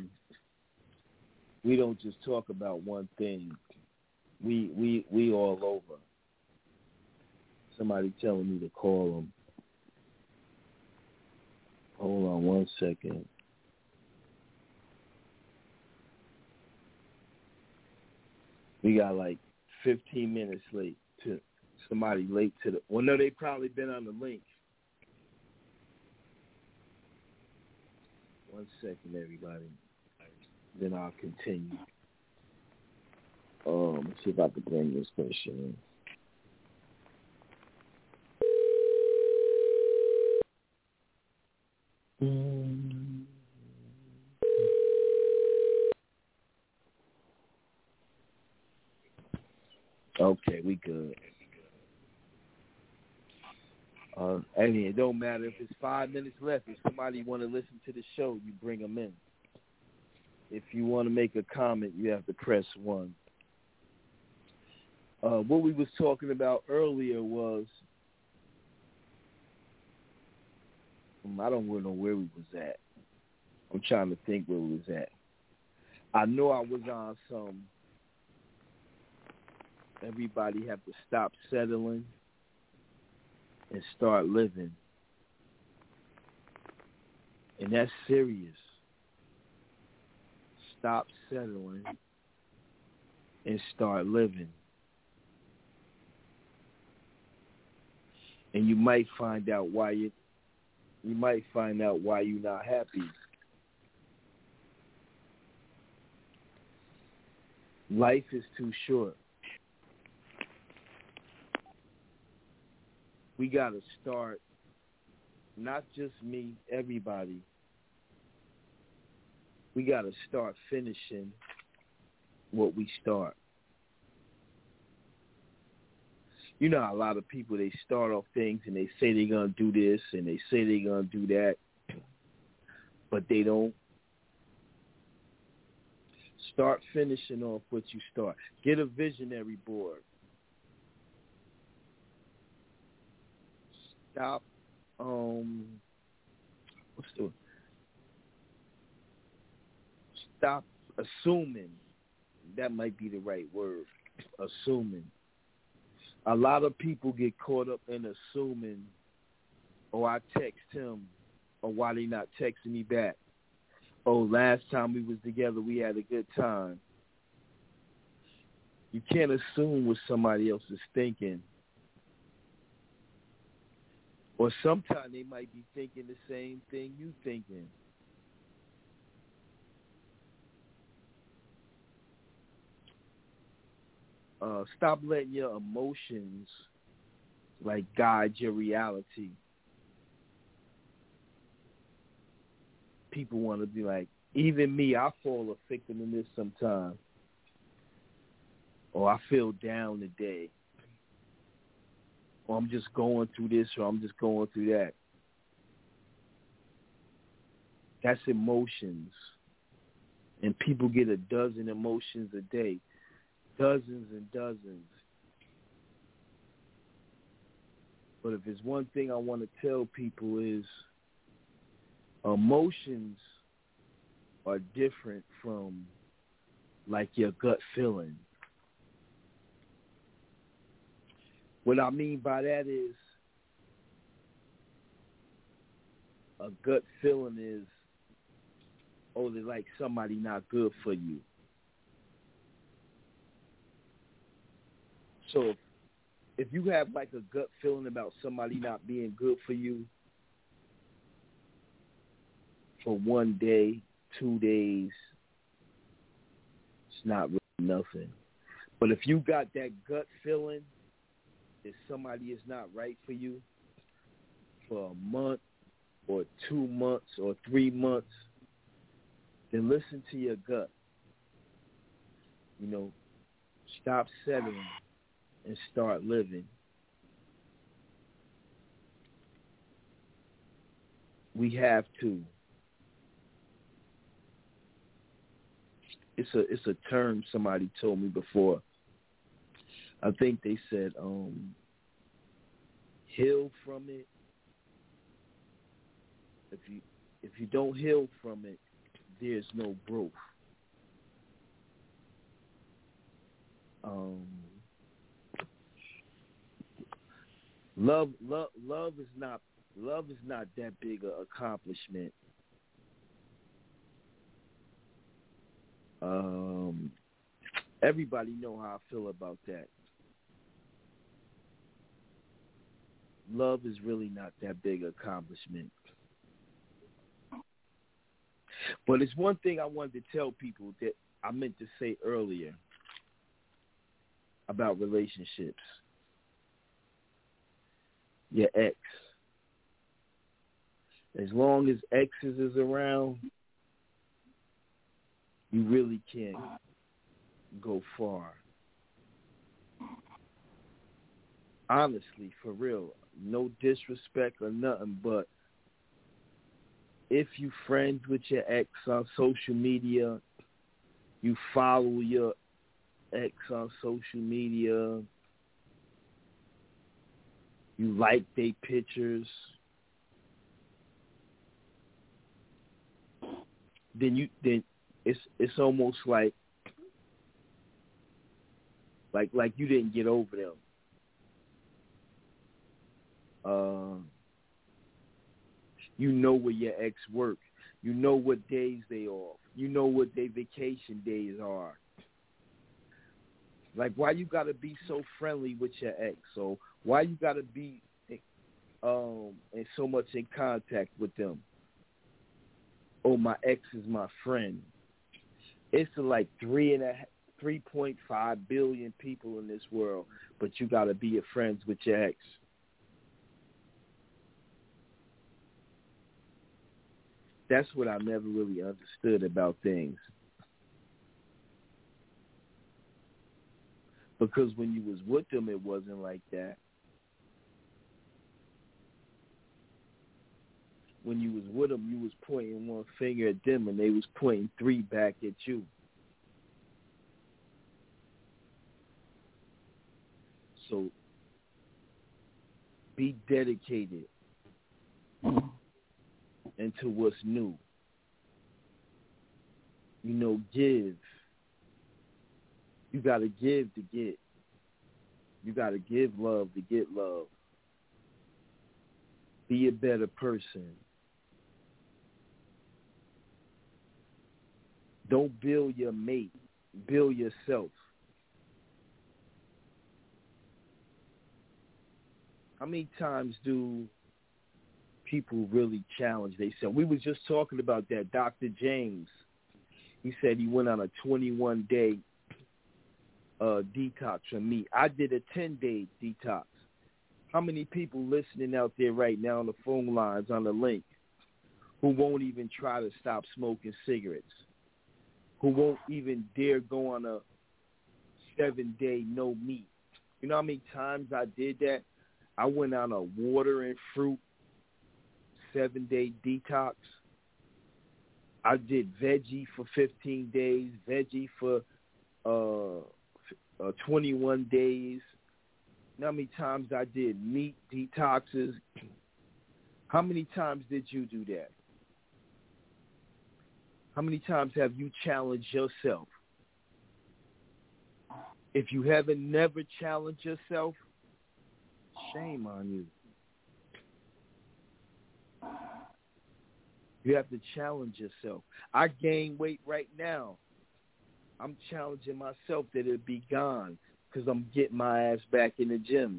talk about one thing. We all over. Somebody telling me to call them. Hold on 1 second. We got like 15 minutes late to somebody late to the. Well, no, they probably been on the link. 1 second, everybody. Then I'll continue. Let's see if I can bring this person in. Okay, we good. And it don't matter if it's 5 minutes left. If somebody want to listen to the show, you bring them in. If you want to make a comment, you have to press 1. What we was talking about earlier was, I don't really know where we was at. I'm trying to think where we was at. I know I was on some, everybody have to stop settling and start living. And that's serious. Stop settling and start living. And you might find out why you're not happy. Life is too short. We got to start, not just me, everybody. We got to start finishing what we start. You know, a lot of people, they start off things and they say they're going to do this and they say they're going to do that, but they don't. Start finishing off what you start. Get a visionary board. Stop, stop assuming. That might be the right word, assuming. A lot of people get caught up in assuming, oh, I text him, or why they not texting me back? Oh, last time we was together, we had a good time. You can't assume what somebody else is thinking. Or sometimes they might be thinking the same thing you thinking. Stop letting your emotions, like, guide your reality. People want to be like, even me, I fall a victim in this sometimes. Or I feel down today. Or I'm just going through this, or I'm just going through that. That's emotions. And people get a dozen emotions a day. Dozens and dozens. But if there's one thing I want to tell people is emotions are different from like your gut feeling. What I mean by that is a gut feeling is, oh, they're like somebody not good for you. So if you have like a gut feeling about somebody not being good for you for 1 day, 2 days, it's not really nothing. But if you got that gut feeling that somebody is not right for you for a month or 2 months or 3 months, then listen to your gut. You know, stop settling and start living. We have to. It's a term somebody told me before. I think they said, heal from it. If you don't heal from it, there's no growth. Love is not that big an accomplishment. Everybody know how I feel about that. Love is really not that big an accomplishment. But it's one thing I wanted to tell people that I meant to say earlier about relationships. Your ex. As long as exes is around, you really can't go far. Honestly, for real. No disrespect or nothing, but if you friends with your ex on social media, you follow your ex on social media, you like their pictures, then it's almost like you didn't get over them. You know where your ex work. You know what days they off. You know what their vacation days are. Like, why you gotta be so friendly with your ex? So why you gotta be and so much in contact with them? Oh, my ex is my friend. It's like 3.5 billion people in this world, but you gotta be your friends with your ex. That's what I never really understood about things. Because when you was with them, it wasn't like that. When you was with them, you was pointing one finger at them, and they was pointing 3 back at you. So be dedicated into what's new. You know, give. You got to give to get. You got to give love to get love. Be a better person. Don't build your mate. Build yourself. How many times do people really challenge themselves? We was just talking about that. Dr. James, he said he went on a 21-day detox from meat. I did a 10-day detox. How many people listening out there right now on the phone lines on the link who won't even try to stop smoking cigarettes, who won't even dare go on a 7-day no meat? You know how many times I did that? I went on a water and fruit 7-day detox. I did veggie for 15 days, veggie for 21 days. You know how many times I did meat detoxes? How many times did you do that? How many times have you challenged yourself? If you haven't never challenged yourself, shame on you. You have to challenge yourself. I gain weight right now. I'm challenging myself that it'll be gone because I'm getting my ass back in the gym.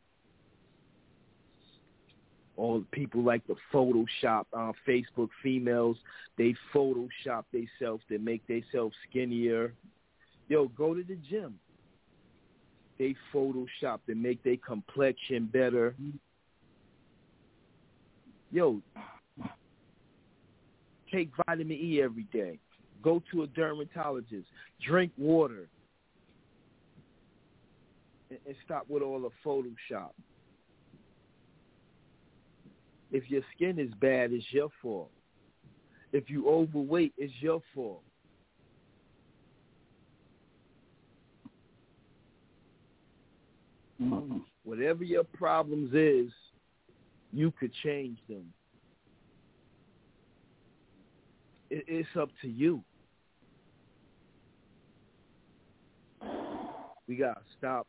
All the people like to Photoshop on Facebook. Females, they Photoshop themselves to make themselves skinnier. Yo, go to the gym. They Photoshop to make their complexion better. Yo, take vitamin E every day. Go to a dermatologist. Drink water. And stop with all the Photoshop. If your skin is bad, it's your fault. If you overweight, it's your fault. Mm-hmm. Whatever your problems is, you could change them. It's up to you. We got to stop.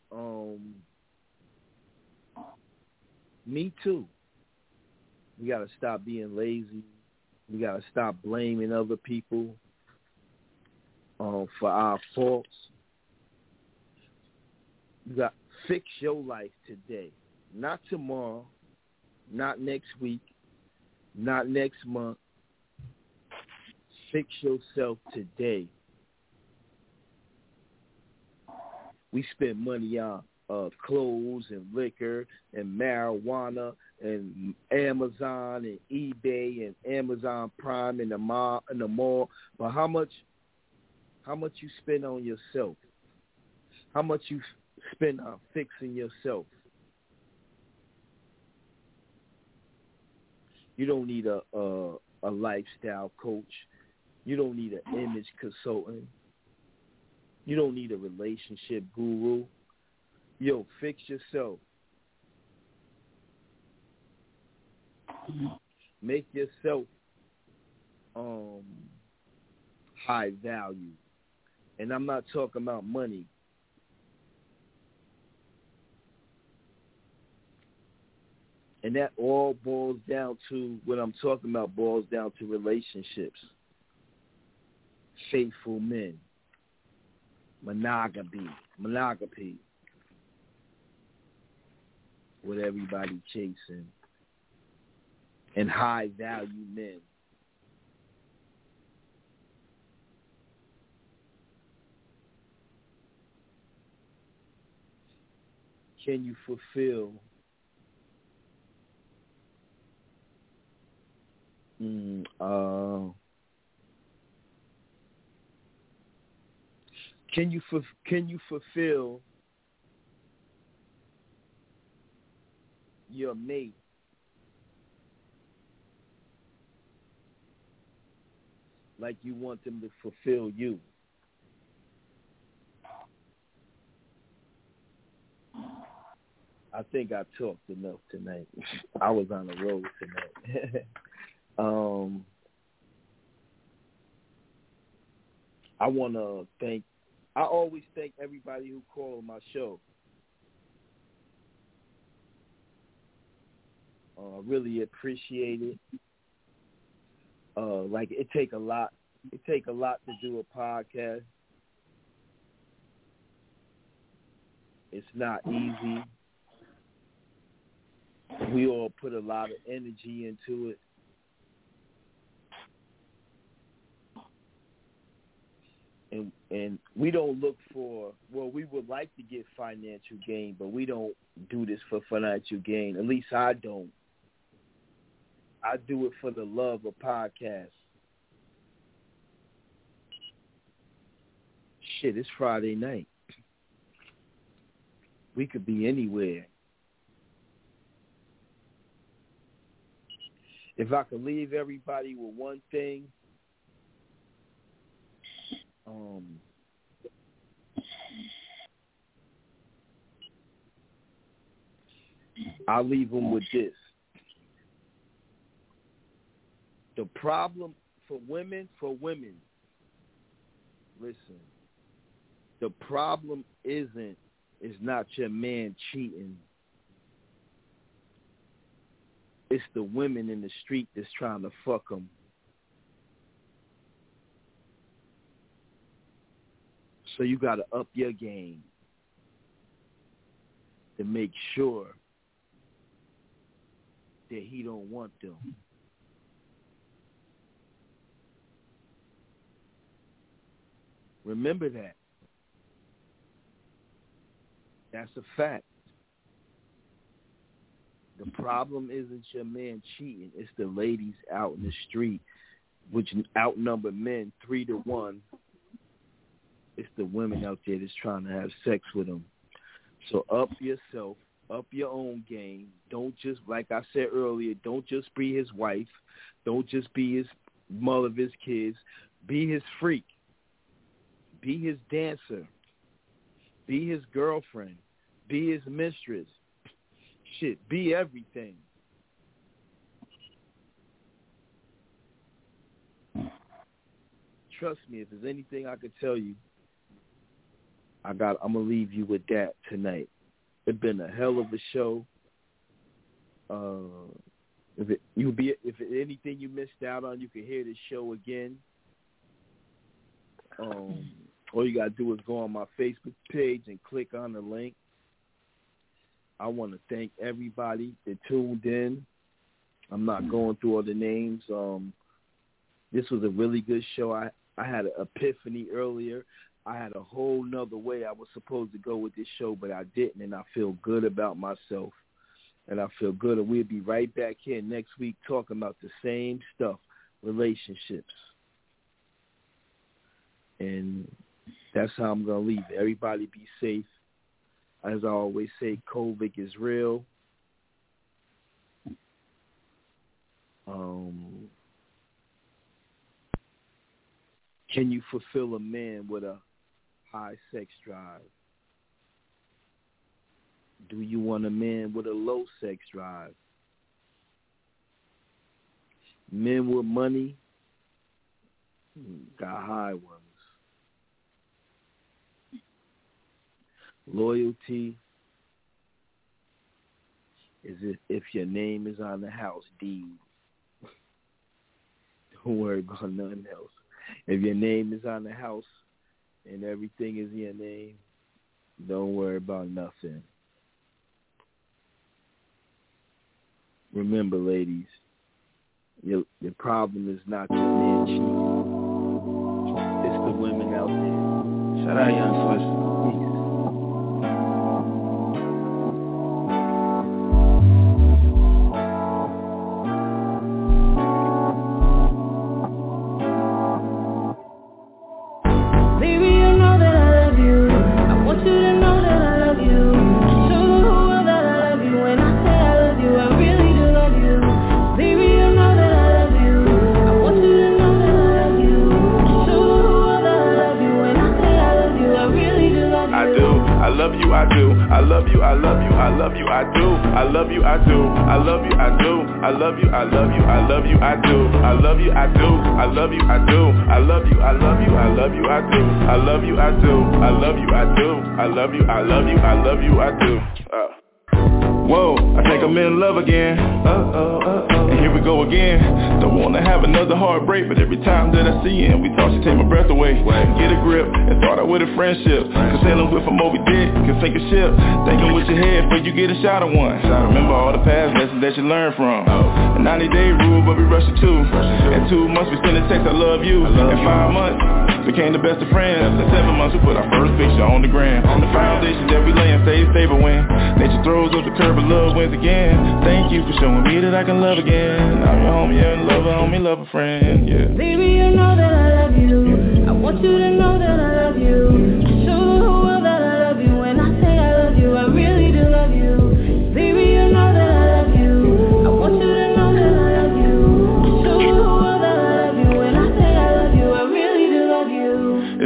Me too. We got to stop being lazy. We got to stop blaming other people for our faults. You got to fix your life today, not tomorrow, not next week, not next month. Fix yourself today. We spend money on clothes and liquor and marijuana and Amazon and eBay and Amazon Prime and the mall. But how much you spend on yourself? How much you spend on fixing yourself? You don't need a lifestyle coach. You don't need an image consultant. You don't need a relationship guru. Yo, fix yourself. Make yourself high value. And I'm not talking about money. And that all boils down to, what I'm talking about boils down to relationships. Faithful men. Monogamy. With everybody chasing. And high value men. Can you fulfill Can you fulfill your mate like you want them to fulfill you? I think I talked enough tonight. I was on the road tonight. I want to I always thank everybody who called on my show. Really appreciate it. Like it take a lot to do a podcast. It's not easy. We all put a lot of energy into it. And we don't look for, well, we would like to get financial gain, but we don't do this for financial gain. At least I don't. I do it for the love of podcasts. Shit, it's Friday night. We could be anywhere. If I could leave everybody with one thing, I'll leave them with this. The problem for women, listen, the problem is not your man cheating. It's the women in the street that's trying to fuck them. So you got to up your game to make sure that he don't want them. Remember that. That's a fact. The problem isn't your man cheating. It's the ladies out in the street, which outnumber men 3-1. It's the women out there that's trying to have sex with them. So up yourself, up your own game. Don't just, like I said earlier, don't just be his wife. Don't just be his mother of his kids. Be his freak. Be his dancer. Be his girlfriend. Be his mistress. Shit, be everything. Trust me, if there's anything I could tell you, I'm gonna leave you with that tonight. It's been a hell of a show. If anything you missed out on, you can hear this show again. All you gotta do is go on my Facebook page and click on the link. I want to thank everybody that tuned in. I'm not going through all the names. This was a really good show. I had an epiphany earlier. I had a whole nother way I was supposed to go with this show, but I didn't, and I feel good about myself. And I feel good, and we'll be right back here next week talking about the same stuff, relationships. And that's how I'm going to leave it. Everybody be safe. As I always say, COVID is real. Can you fulfill a man with a high sex drive? Do you want a man with a low sex drive? Men with money got high ones. Loyalty is if your name is on the house deed. Don't worry about nothing else. If your name is on the house and everything is in your name, don't worry about nothing. Remember, ladies, your problem is not your man cheating. It's the women out there. Shout out, Young Swiss. Whoa, I think I'm in love again. And here we go again. Don't wanna have another heartbreak, but every time that I see him, we talk, she take my breath away. Get a grip and start out with a friendship. Cause sailing with a Moby Dick can sink a ship. Thinking with your head before you get a shot of one. Remember all the past lessons that you learned from. A 90-day rule, but we rush it too. In 2 months we send a text, I love you. In 5 months became the best of friends. In 7 months we put our first picture on the gram. On the foundation that we lay and stay stable when nature throws up the curve, but love wins again. Thank you for showing me that I can love again. I'm your homie and lover, homie, lover, friend, yeah. Baby, you know that I love you. I want you to know that I love you. Show the whole world that I love you. When I say I love you, I really do love you. Baby, you know that I love you. I want you to know that I love you. Show the whole world that I love you. When I say I love you, I really do love you. It's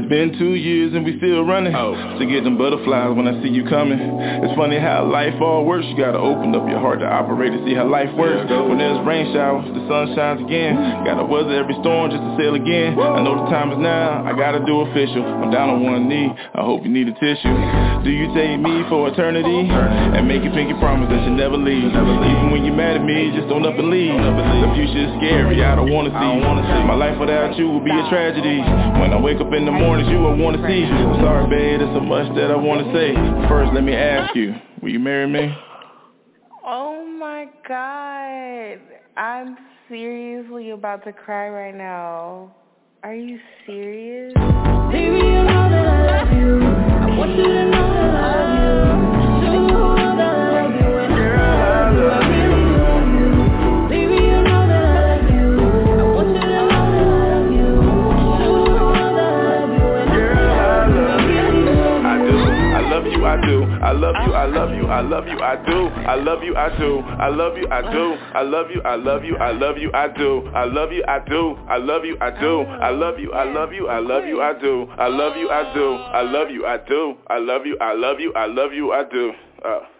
Been 2 years and we still running. To get them butterflies when I see you coming. It's funny how life all works. You gotta open up your heart to operate to see how life works. When there's rain showers, the sun shines again. Gotta weather every storm just to sail again. I know the time is now, I gotta do official. I'm down on one knee, I hope you need a tissue. Do you take me for eternity? And make a pinky promise that you never leave. Even when you're mad at me, just don't up and leave. The future is scary, I don't wanna see. My life without you will be a tragedy. When I wake up in the mornings, you will wanna see. I'm sorry, babe, there's so much that I wanna say. First, let me ask you, will you marry me? Oh my God, I'm seriously about to cry right now. Are you serious? Baby, you know that I love you. I want you to know that I love you. Show the whole world that I love you. And I really love you. Baby, you know that I love you. I want you to know that I love you. Show the whole world that I love you. And I really love you. I do. I love you, I do. I love you, I love you, I love you, I do. I love you, I do. I love you, I do. I love you, I love you, I love you, I do. I love you, I do. I love you, I do. I love you, I love you, I love you, I do. I love you, I do. I love you, I do. I love you, I love you, I love you, I do.